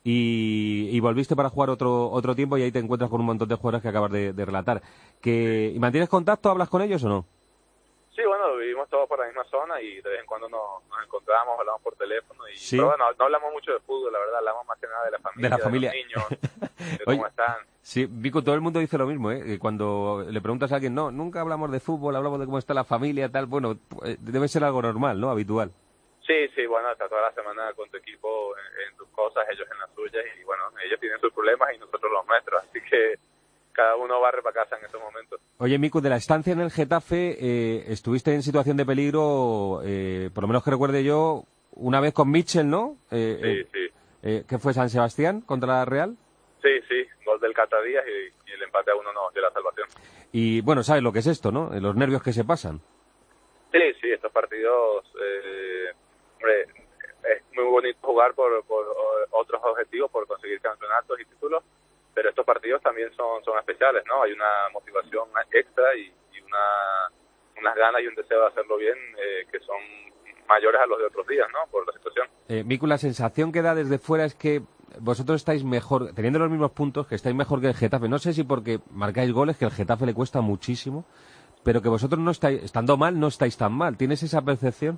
y, y volviste para jugar otro otro tiempo y ahí te encuentras con un montón de jugadores que acabas de, de relatar. Que, ¿y mantienes contacto? ¿Hablas con ellos o no?
Sí, bueno, vivimos todos por la misma zona y de vez en cuando nos, nos encontramos, hablamos por teléfono. Y,
sí.
Pero bueno, no hablamos mucho de fútbol, la verdad, hablamos más que nada de la familia,
de, la familia.
de los niños, de
Oye,
cómo están.
Sí, Vico, todo el mundo dice lo mismo, ¿eh? Cuando le preguntas a alguien, no, nunca hablamos de fútbol, hablamos de cómo está la familia, tal, bueno, debe ser algo normal, ¿no? Habitual.
Sí, sí, bueno, estás toda la semana con tu equipo en, en tus cosas, ellos en las suyas, y bueno, ellos tienen sus problemas y nosotros los nuestros, así que cada uno barre para casa en estos momentos.
Oye, Miku, de la estancia en el Getafe, eh, estuviste en situación de peligro, eh, por lo menos que recuerde yo, una vez con Mitchell, ¿no? Eh,
sí,
eh,
sí.
Eh, ¿Qué fue, San Sebastián contra la Real?
Sí, sí, gol del Cata Díaz y, y el empate a uno nos dio la salvación.
Y bueno, ¿sabes lo que es esto, no? Los nervios que se pasan.
Sí, sí, estos partidos, eh, hombre, es muy bonito jugar por, por otros objetivos, por conseguir campeonatos y títulos, pero estos partidos también son, son especiales, ¿no? Hay una motivación extra y, y una, unas ganas y un deseo de hacerlo bien eh, que son mayores a los de otros días, ¿no? Por la situación.
Eh, Miku, la sensación que da desde fuera es que vosotros estáis mejor, teniendo los mismos puntos, que estáis mejor que el Getafe. No sé si porque marcáis goles, que el Getafe le cuesta muchísimo, pero que vosotros no estáis, estando mal, no estáis tan mal. ¿Tienes esa percepción?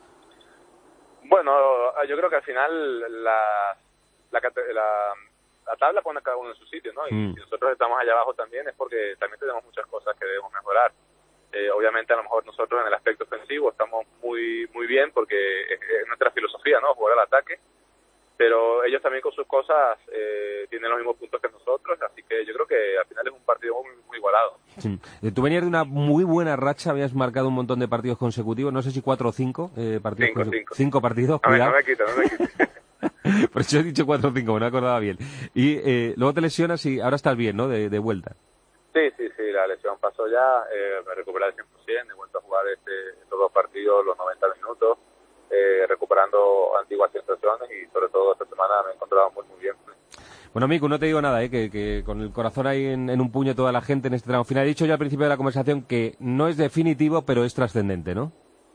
Bueno, yo creo que al final la, la, la, la tabla pone a cada uno en su sitio, ¿no? Y
Mm.
si nosotros estamos allá abajo también es porque también tenemos muchas cosas que debemos mejorar. Eh, obviamente a lo mejor nosotros en el aspecto ofensivo estamos muy muy bien porque es, es nuestra filosofía, ¿no? Jugar al ataque. pero ellos también con sus cosas eh, tienen los mismos puntos que nosotros, así que yo creo que al final es un partido muy, muy igualado.
Sí. Tú venías de una muy buena racha, habías marcado un montón de partidos consecutivos, no sé si cuatro o cinco eh, partidos
cinco, cinco.
cinco partidos,
A ver,
cuidado.
no me quito, no me quito.
Por eso he dicho cuatro o cinco, me no acordaba bien. Y eh, luego te lesionas y ahora estás bien, ¿no? De, de vuelta.
Sí, sí, sí, la lesión pasó ya, eh, me recuperé al cien por ciento, he vuelto a jugar este, estos dos partidos, los noventa minutos, eh, recuperando antiguas sensaciones y sobre todo esta semana me he encontrado muy, muy bien.
Bueno, Miku, no te digo nada, ¿eh? que, que con el corazón ahí en, en un puño toda la gente en este tramo final. He dicho ya al principio de la conversación que no es definitivo, pero es trascendente, ¿no?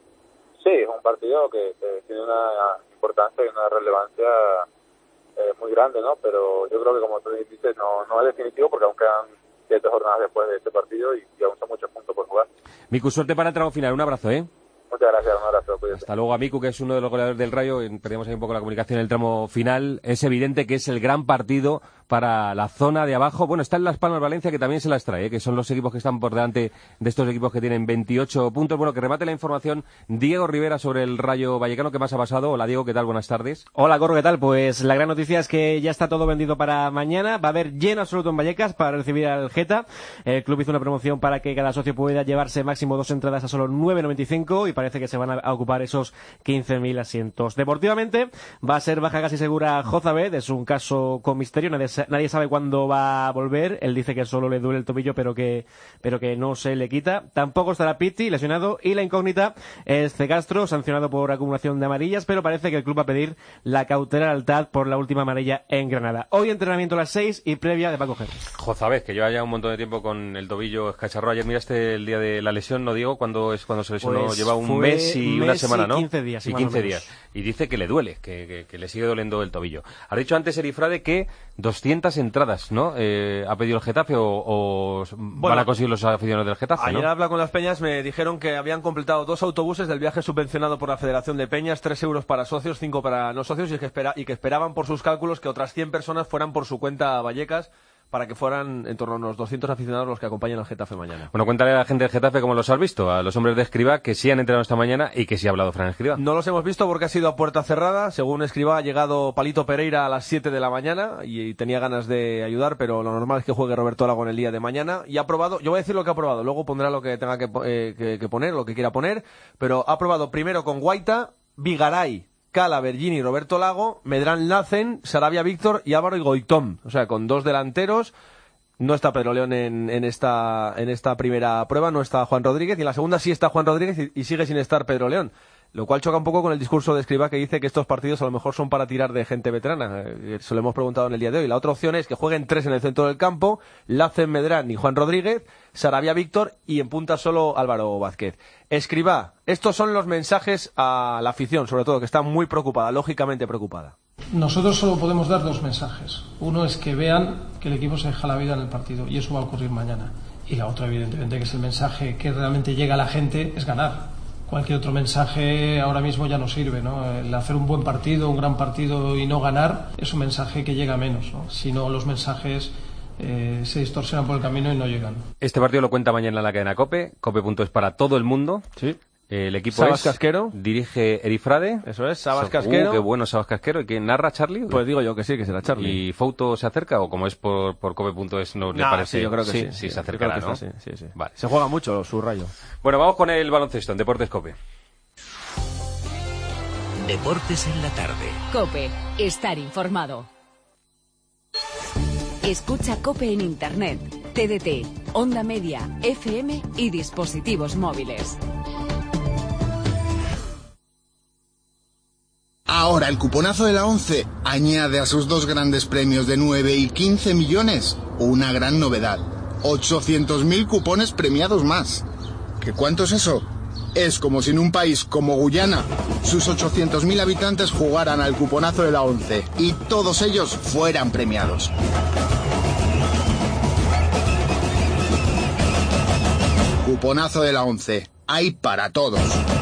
Sí, es un partido que, que tiene una importancia y una relevancia eh, muy grande, ¿no? Pero yo creo que, como tú dices, no, no es definitivo porque aún quedan siete jornadas después de este partido y, y aún son muchos puntos por jugar.
Miku, suerte para el tramo final. Un abrazo, ¿eh?
Muchas gracias, un abrazo. Cuídate.
Hasta luego a Miku, que es uno de los goleadores del Rayo. Perdimos ahí un poco la comunicación en el tramo final. Es evidente que es el gran partido para la zona de abajo. Bueno, está en Las Palmas Valencia, que también se las trae, ¿eh? Que son los equipos que están por delante de estos equipos que tienen veintiocho puntos. Bueno, que remate la información Diego Rivera sobre el Rayo Vallecano. ¿Qué más ha pasado? Hola, Diego, ¿qué tal? Buenas tardes.
Hola, Gorro, ¿qué tal? Pues la gran noticia es que ya está todo vendido para mañana. Va a haber lleno absoluto en Vallecas para recibir al Geta. El club hizo una promoción para que cada socio pueda llevarse máximo dos entradas a solo nueve noventa y cinco y parece que se van a ocupar esos quince mil asientos. Deportivamente va a ser baja casi segura Jozabed, es un caso con misterio, nadie, nadie sabe cuándo va a volver. Él dice que solo le duele el tobillo pero que, pero que no se le quita. Tampoco estará Pitti, lesionado, y la incógnita es C. Castro, sancionado por acumulación de amarillas, pero parece que el club va a pedir la cautelar al T A D por la última amarilla en Granada. Hoy entrenamiento a las seis y previa de Paco Gémez.
Jozabed, que lleva ya un montón de tiempo con el tobillo escacharrado. Ayer miraste el día de la lesión, no digo, cuando es cuando se lesionó,
pues
lleva un mes y una semana, ¿no?
quince días.
Y quince días. Y dice que le duele, que, que, que le sigue doliendo el tobillo. Has dicho antes, Erifrade, que doscientas entradas, ¿no? Eh, ¿Ha pedido el Getafe o, o bueno, van a conseguir los aficionados del Getafe,
ayer
¿no?
habla con las Peñas, me dijeron que habían completado dos autobuses del viaje subvencionado por la Federación de Peñas, tres euros para socios, cinco para no socios, y que, espera, y que esperaban por sus cálculos que otras cien personas fueran por su cuenta a Vallecas, para que fueran en torno a unos doscientos aficionados los que acompañan al Getafe mañana.
Bueno, cuéntale a la gente del Getafe cómo los has visto, a los hombres de Escribá, que sí han entrenado esta mañana y que sí ha hablado Fran Escribá.
No los hemos visto porque ha sido a puerta cerrada. Según Escribá, ha llegado Palito Pereira a las siete de la mañana y, y tenía ganas de ayudar, pero lo normal es que juegue Roberto Lago en el día de mañana. Y ha probado, yo voy a decir lo que ha probado, luego pondrá lo que tenga que, eh, que, que poner, lo que quiera poner, pero ha probado primero con Guaita, Vigaray, Cala, Bergini, Roberto Lago, Medrán Lacen, Sarabia Víctor y Álvaro Goitón. O sea, con dos delanteros. No está Pedro León en, en, esta, en esta primera prueba, no está Juan Rodríguez, y en la segunda sí está Juan Rodríguez y, y sigue sin estar Pedro León. Lo cual choca un poco con el discurso de Escribá, que dice que estos partidos a lo mejor son para tirar de gente veterana. Eh, se lo hemos preguntado en el día de hoy. La otra opción es que jueguen tres en el centro del campo, Lacen, Medrán y Juan Rodríguez, Sarabia Víctor y en punta solo Álvaro Vázquez. Escribá, estos son los mensajes a la afición, sobre todo, que está muy preocupada, lógicamente preocupada.
Nosotros solo podemos dar dos mensajes. Uno es que vean que el equipo se deja la vida en el partido y eso va a ocurrir mañana. Y la otra, evidentemente, que es el mensaje que realmente llega a la gente, es ganar. Cualquier otro mensaje ahora mismo ya no sirve, ¿no? El hacer un buen partido, un gran partido y no ganar es un mensaje que llega menos, ¿no? Si no, los mensajes eh, se distorsionan por el camino y no llegan.
Este partido lo cuenta mañana en la cadena COPE. COPE punto es para todo el mundo.
Sí.
El equipo
Sabas
es,
Casquero.
Dirige Erifrade.
Eso es, Sabas
so,
Casquero.
Uh, qué bueno Sabas Casquero. ¿Y quién narra, Charlie?
Pues digo yo que sí, que será Charlie.
¿Y Fouto se acerca o como es por, por cope punto es no, no le parece?
Sí, yo creo que sí.
Sí,
sí,
sí
sí
se acercará, ¿no?
Sí, sí, sí.
Vale.
Se juega mucho su Rayo.
Bueno, vamos con el baloncesto en Deportes COPE.
Deportes en la tarde.
COPE. Estar informado. Escucha COPE en Internet, T D T, Onda Media, F M y dispositivos móviles.
Ahora el cuponazo de la ONCE añade a sus dos grandes premios de nueve y quince millones una gran novedad. ochocientos mil cupones premiados más. ¿Qué cuánto es eso? Es como si en un país como Guyana sus ochocientos mil habitantes jugaran al cuponazo de la ONCE y todos ellos fueran premiados. Cuponazo de la ONCE. Hay para todos.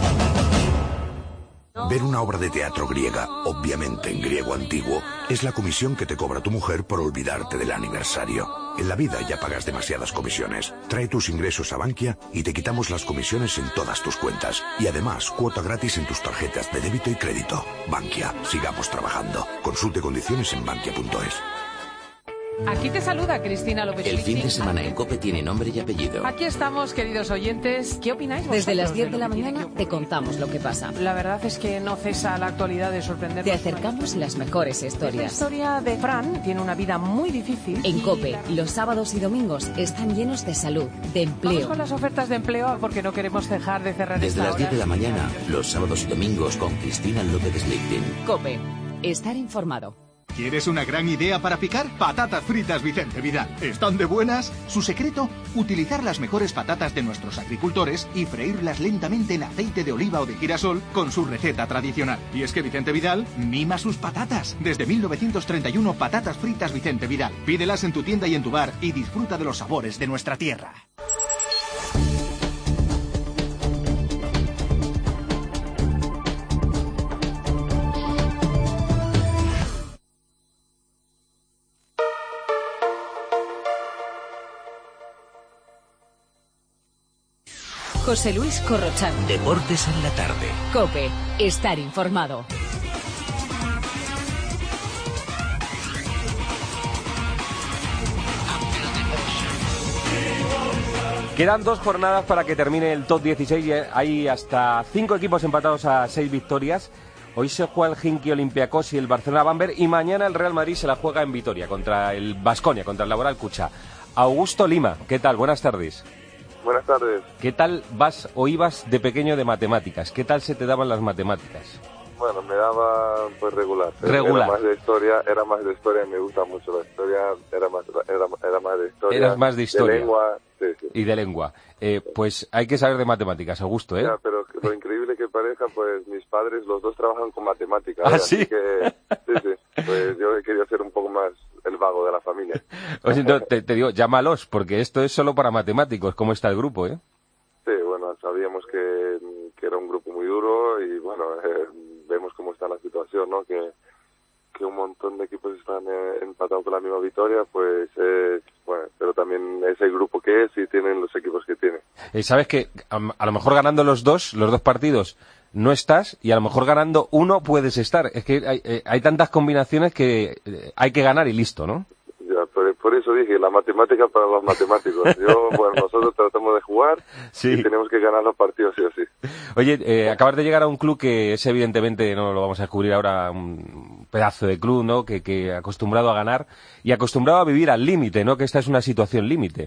Ver una obra de teatro griega, obviamente en griego antiguo, es la comisión que te cobra tu mujer por olvidarte del aniversario. En la vida ya pagas demasiadas comisiones. Trae tus ingresos a Bankia y te quitamos las comisiones en todas tus cuentas. Y además, cuota gratis en tus tarjetas de débito y crédito. Bankia, sigamos trabajando. Consulte condiciones en bankia punto es.
Aquí te saluda Cristina López.
El fin de semana en COPE tiene nombre y apellido.
Aquí estamos, queridos oyentes. ¿Qué opináis vosotros?
Desde las diez de la mañana te contamos lo que pasa.
La verdad es que no cesa la actualidad de sorprendernos.
Te acercamos las mejores historias.
Esta historia de Fran tiene una vida muy difícil.
En COPE, los sábados y domingos están llenos de salud, de empleo.
Vamos con las ofertas de empleo porque no queremos dejar de cerrar
Desde
esta
las diez
hora.
de la mañana, los sábados y domingos con Cristina López Slichting.
COPE, estar informado.
¿Quieres una gran idea para picar? Patatas fritas Vicente Vidal. ¿Están de buenas? Su secreto, utilizar las mejores patatas de nuestros agricultores y freírlas lentamente en aceite de oliva o de girasol con su receta tradicional. Y es que Vicente Vidal mima sus patatas. Desde mil novecientos treinta y uno, patatas fritas Vicente Vidal. Pídelas en tu tienda y en tu bar y disfruta de los sabores de nuestra tierra.
José Luis Corrochán.
Deportes en la tarde.
COPE, estar informado.
Quedan dos jornadas para que termine el top dieciséis y hay hasta cinco equipos empatados a seis victorias. Hoy se juega el Hinkie Olympiacos y el Barcelona Bamberg y mañana el Real Madrid se la juega en Vitoria contra el Baskonia, contra el Laboral Cucha. Augusto Lima, ¿qué tal? Buenas tardes.
Buenas tardes.
¿Qué tal vas o ibas de pequeño de matemáticas? ¿Qué tal se te daban las matemáticas?
Bueno, me daba pues regular.
Regular.
Era más de historia, era más de historia, me gusta mucho la historia, era más, era, era más de historia.
Eras más de historia.
De lengua, sí, sí.
Y de lengua. Eh, pues hay que saber de matemáticas, Augusto, ¿eh?
Ya, pero lo increíble que parezca, pues mis padres, los dos trabajan con matemáticas.
¿Ah,
¿eh?
sí?
Así que, sí, sí. Pues yo quería ser un poco más el vago de la familia.
Oye, no, te, te digo, llámalos, porque esto es solo para matemáticos, ¿cómo está el grupo, eh?
Sí, bueno, sabíamos que, que era un grupo muy duro y bueno, eh, vemos cómo está la situación, ¿no? Que, que un montón de equipos están eh, empatados con la misma victoria, pues eh, bueno, pero también es el grupo que es y tienen los equipos que tienen.
Eh, Sabes que a, a lo mejor ganando los dos, los dos partidos, no estás y a lo mejor ganando uno puedes estar. Es que hay, eh, hay tantas combinaciones que eh, hay que ganar y listo, ¿no?
Ya, por, por eso dije, la matemática para los matemáticos. Yo, bueno, nosotros tratamos de jugar
Sí.
y tenemos que ganar los partidos sí o sí.
Oye, eh, acabas de llegar a un club que es evidentemente, no lo vamos a descubrir ahora, un pedazo de club, ¿no? Que, que acostumbrado a ganar y acostumbrado a vivir al límite, ¿no? Que esta es una situación límite.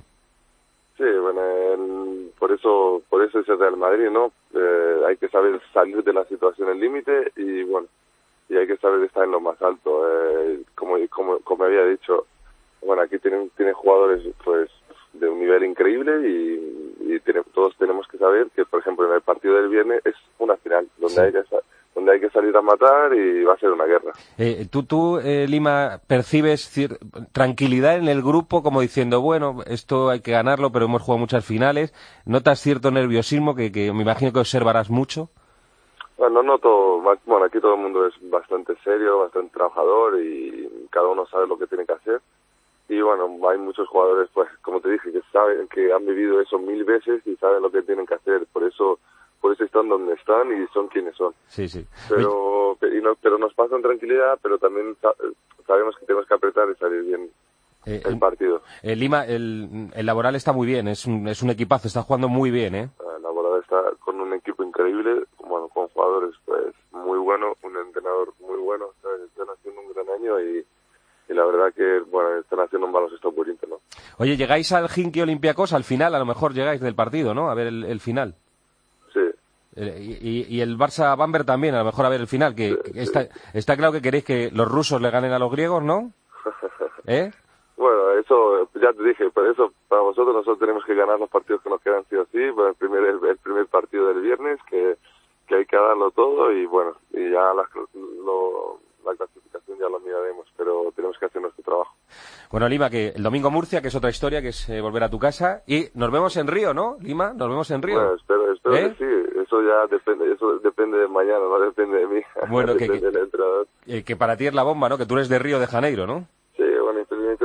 Sí, bueno, el- por eso por eso es el Real Madrid, ¿no? Eh, hay que saber salir de la situación al límite y, bueno, y hay que saber estar en lo más alto. Eh, como, como, como había dicho, bueno, aquí tienen, tienen jugadores, pues, de un nivel increíble y, y tiene- todos tenemos que saber que, por ejemplo, en el partido del viernes es una final donde,
Sí.
hay, que, sa- donde hay que salir a matar y va a ser una guerra.
Eh, ¿Tú, tú eh, Lima, percibes cier- tranquilidad en el grupo como diciendo, bueno, esto hay que ganarlo, pero hemos jugado muchas finales? ¿Notas cierto nerviosismo que, que me imagino que observarás mucho?
Bueno, no todo, bueno, aquí todo el mundo es bastante serio, bastante trabajador y cada uno sabe lo que tiene que hacer. Y bueno, hay muchos jugadores, pues, como te dije, que saben, que han vivido eso mil veces y saben lo que tienen que hacer. Por eso, por eso están donde están y son quienes son.
Sí, sí.
Pero, y no, pero nos pasan tranquilidad, pero también sa- sabemos que tenemos que apretar y salir bien
Eh,
el partido.
eh, Lima, el, el Laboral está muy bien, es un, es un equipazo, está jugando muy bien, ¿eh?
La Bola está con un equipo increíble, bueno, con jugadores, pues, muy buenos, un entrenador muy bueno, ¿sabes? Están haciendo un gran año y, y la verdad que, bueno, están haciendo un baloncesto bonito, ¿no?
Oye, llegáis al Hinkie Olympiacos, al final, a lo mejor llegáis del partido, ¿no? A ver el, el final.
Sí.
Eh, y, y el Barça Bamberg también, a lo mejor a ver el final, que, que está, está claro que queréis que los rusos le ganen a los griegos, ¿no? ¿Eh?
Bueno, eso, ya te dije, por eso, para vosotros, nosotros tenemos que ganar los partidos que nos quedan sí o sí, bueno, el primer, el, el primer partido del viernes, que, que hay que darlo todo y bueno, y ya la, lo, la clasificación ya lo miraremos, pero tenemos que hacer nuestro trabajo.
Bueno, Lima, que el domingo Murcia, que es otra historia, que es eh, volver a tu casa, y nos vemos en Río, ¿no, Lima? Nos vemos en Río.
Bueno, espero, espero
¿Eh?
que sí, eso ya depende, eso depende de mañana, no depende de mí,
Bueno, que,
depende
que,
del entrenador.
eh, que para ti es la bomba, ¿no? Que tú eres de Río de Janeiro, ¿no?
Sí, bueno, infelizmente no puede estar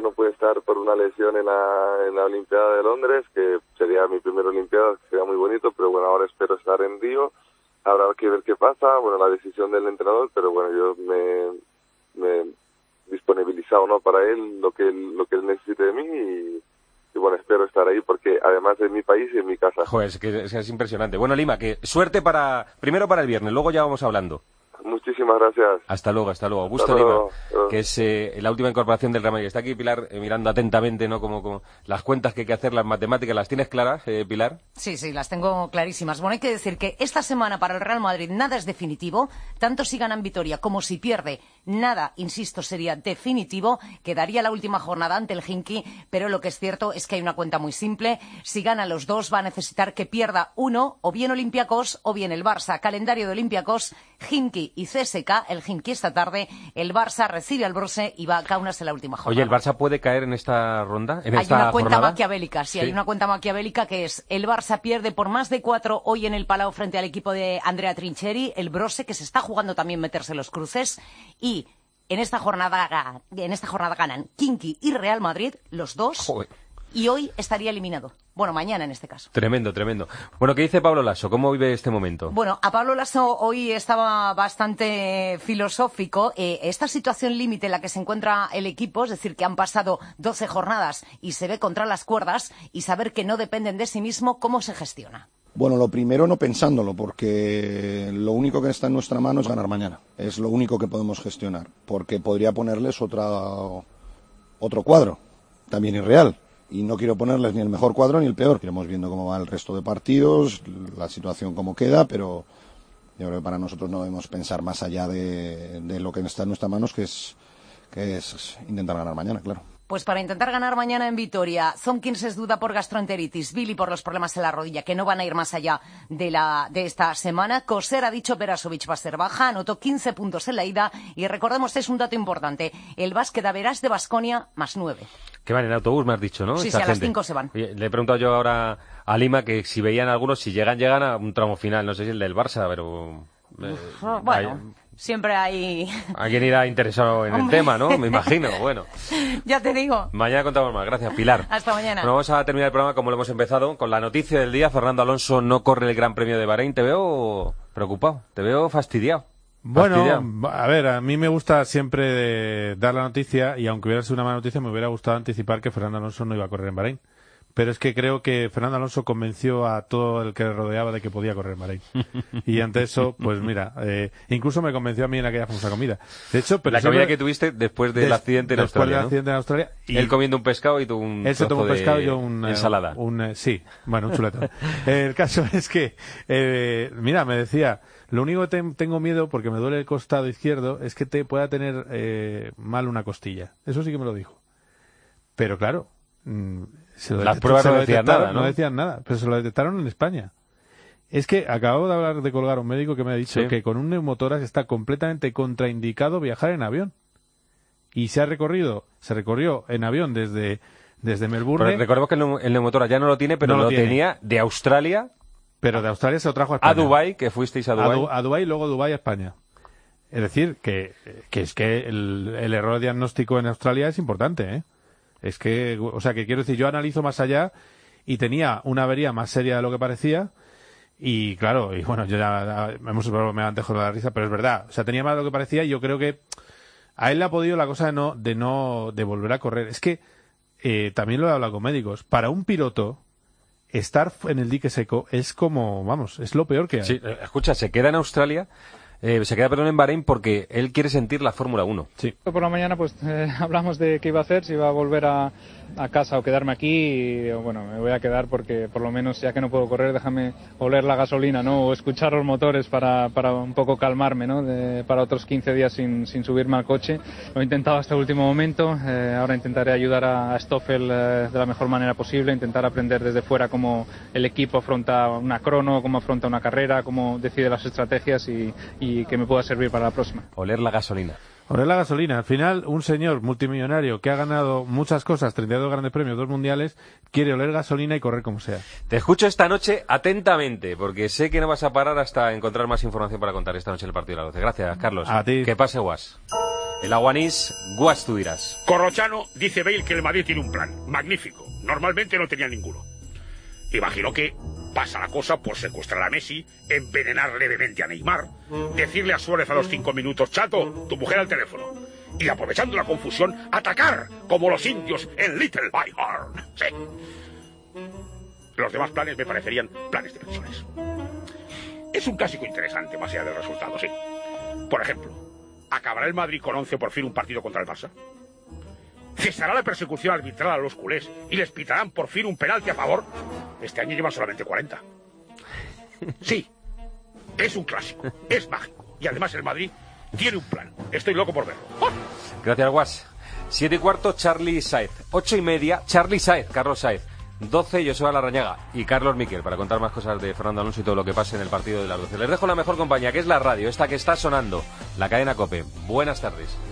estar por una lesión en la, en la Olimpiada de Londres, que sería mi primera Olimpiada, que sería muy bonito, pero bueno, ahora espero estar en Río. Habrá que ver qué pasa, bueno, la decisión del entrenador, pero bueno, yo me, me he disponibilizado, ¿no?, para él, lo que él, lo que él necesite de mí y, y bueno, espero estar ahí porque además es mi país y es mi casa.
Joder, es que es, es impresionante. Bueno, Lima, que suerte para, primero para el viernes, luego ya vamos hablando.
Muchísimas gracias.
Hasta luego, hasta luego. Augusto
hasta luego.
Lima, que es eh, la última incorporación del Real Madrid. Está aquí Pilar eh, mirando atentamente, ¿no? Como, como las cuentas que hay que hacer, las matemáticas. ¿Las tienes claras, eh, Pilar?
Sí, sí, las tengo clarísimas. Bueno, hay que decir que esta semana para el Real Madrid nada es definitivo. Tanto si ganan Vitoria como si pierde, nada, insisto, sería definitivo. Quedaría la última jornada ante el Khimki, pero lo que es cierto es que hay una cuenta muy simple. Si ganan los dos, va a necesitar que pierda uno, o bien Olympiacos o bien el Barça. Calendario de Olympiacos, Khimki y C S K. El Khimki esta tarde, el Barça recibe al Brose y va a Kaunas en la última jornada.
Oye, ¿el Barça puede caer en esta ronda? ¿En
hay
esta
una cuenta
jornada?
maquiavélica, sí,
sí,
hay una cuenta maquiavélica que es el Barça pierde por más de cuatro hoy en el Palau frente al equipo de Andrea Trinchieri, el Brose, que se está jugando también meterse los cruces, y en esta jornada, en esta jornada ganan Khimki y Real Madrid, los dos.
Joder.
Y hoy estaría eliminado. Bueno, mañana en este caso.
Tremendo, tremendo. Bueno, ¿qué dice Pablo Lasso? ¿Cómo vive este momento?
Bueno, a Pablo Lasso hoy estaba bastante filosófico. Eh, esta situación límite en la que se encuentra el equipo, es decir, que han pasado doce jornadas y se ve contra las cuerdas, y saber que no dependen de sí mismo, ¿cómo se gestiona?
Bueno, lo primero no pensándolo, porque lo único que está en nuestra mano es ganar mañana. Es lo único que podemos gestionar, porque podría ponerles otra, otro cuadro, también irreal. Y no quiero ponerles ni el mejor cuadro ni el peor. Iremos viendo cómo va el resto de partidos, la situación cómo queda, pero yo creo que para nosotros no debemos pensar más allá de, de lo que está en nuestras manos, que es, que es intentar ganar mañana, claro.
Pues para intentar ganar mañana en Vitoria, Zonkins es duda por gastroenteritis, Billy por los problemas en la rodilla, que no van a ir más allá de la de esta semana. Koser ha dicho Perasovic va a ser baja, anotó quince puntos en la ida, y recordemos, es un dato importante, el Basket Average de Baskonia más nueve.
Que van en autobús, me has dicho, ¿no?
Sí,
Esta
sí, a
gente.
las cinco se van.
Oye, le he preguntado yo ahora a Lima que si veían algunos, si llegan, llegan a un tramo final, no sé si el del Barça, pero... Eh,
Uf, bueno... Hay... Siempre hay...
Alguien irá interesado en el tema, ¿no? Me imagino, bueno.
Ya te digo.
Mañana contamos más. Gracias, Pilar.
Hasta mañana.
Bueno, vamos a terminar el programa como lo hemos empezado, con la noticia del día. Fernando Alonso no corre el Gran Premio de Bahrein. Te veo preocupado, te veo fastidiado.
Bueno,
fastidiado.
A ver, a mí me gusta siempre dar la noticia, y aunque hubiera sido una mala noticia, me hubiera gustado anticipar que Fernando Alonso no iba a correr en Bahrein. Pero es que creo que Fernando Alonso convenció a todo el que le rodeaba de que podía correr en Bahrein. Y ante eso, pues mira, eh, incluso me convenció a mí en aquella famosa comida. De hecho, pero
la comida que tuviste después del
des,
accidente en
después
Australia,
del
¿no?
accidente en Australia. Y
él comiendo un pescado y tú un
él se tomó un pescado y yo
un
una
ensalada.
Un, un, sí, bueno, un chuletón. El caso es que, eh, mira, me decía, lo único que te, tengo miedo, porque me duele el costado izquierdo, es que te pueda tener eh, mal una costilla. Eso sí que me lo dijo. Pero claro... Mmm, Se lo
Las pruebas no decían nada, ¿no?
No decían nada, pero se lo detectaron en España. Es que acabo de hablar de colgar a un médico que me ha dicho
sí.
que con un neumotórax está completamente contraindicado viajar en avión. Y se ha recorrido, se recorrió en avión desde, desde Melbourne.
Pero recordemos que el, el neumotórax ya no lo tiene, pero
no
lo,
lo tiene.
tenía de Australia.
Pero de Australia se lo trajo a España.
A Dubái, que fuisteis a Dubái.
A, du a Dubái y luego Dubái a España. Es decir, que, que es que el, el error diagnóstico en Australia es importante, ¿eh? Es que, o sea, que quiero decir, yo analizo más allá y tenía una avería más seria de lo que parecía y, claro, y bueno, yo ya hemos me antejo de la risa, pero es verdad, o sea, tenía más de lo que parecía y yo creo que a él le ha podido la cosa de no, de no, de volver a correr. Es que, eh, también lo he hablado con médicos, para un piloto, estar en el dique seco es como, vamos, es lo peor que hay.
Sí, escucha, se queda en Australia... Eh, se queda, perdón, en Bahrein porque él quiere sentir la Fórmula uno.
Sí. Por la mañana pues eh, hablamos de qué iba a hacer, si iba a volver a, a casa o quedarme aquí y digo, bueno, me voy a quedar porque por lo menos ya que no puedo correr, déjame oler la gasolina, ¿no? O escuchar los motores para, para un poco calmarme, ¿no? De, para otros quince días sin, sin subirme al coche. Lo he intentado hasta el último momento, eh, ahora intentaré ayudar a, a Stoffel eh, de la mejor manera posible, intentar aprender desde fuera cómo el equipo afronta una crono, cómo afronta una carrera, cómo decide las estrategias y, y y que me pueda servir para la próxima.
Oler la gasolina.
Oler la gasolina. Al final, un señor multimillonario que ha ganado muchas cosas, treinta y dos grandes premios, dos mundiales, quiere oler gasolina y correr como sea.
Te escucho esta noche atentamente, porque sé que no vas a parar hasta encontrar más información para contar esta noche en el partido de la doce. Gracias, Carlos.
A ti.
Que pase guas. El aguanís, Guas, tú dirás.
Corrochano dice Bale que el Madrid tiene un plan. Magnífico. Normalmente no tenía ninguno. Imagino que pasa la cosa por secuestrar a Messi, envenenar levemente a Neymar, decirle a Suárez a los cinco minutos, chato, tu mujer al teléfono, y aprovechando la confusión, atacar como los indios en Little Bighorn. Sí. Los demás planes me parecerían planes de pensiones. Es un clásico interesante, más allá del resultado, sí. Por ejemplo, ¿acabará el Madrid con once por fin un partido contra el Barça? ¿Cesará la persecución arbitral a los culés y les pitarán por fin un penalti a favor? Este año llevan solamente cuarenta. Sí, es un clásico, es mágico. Y además el Madrid tiene un plan. Estoy loco por verlo. ¡Oh!
Gracias, Guas. Siete y cuarto, Charly Sáez. Ocho y media, Charly Sáez, Carlos Sáez. Doce, Joseba Larrañaga y Carlos Miquel, para contar más cosas de Fernando Alonso y todo lo que pase en el partido de las doce. Les dejo la mejor compañía, que es la radio, esta que está sonando, la cadena COPE. Buenas tardes.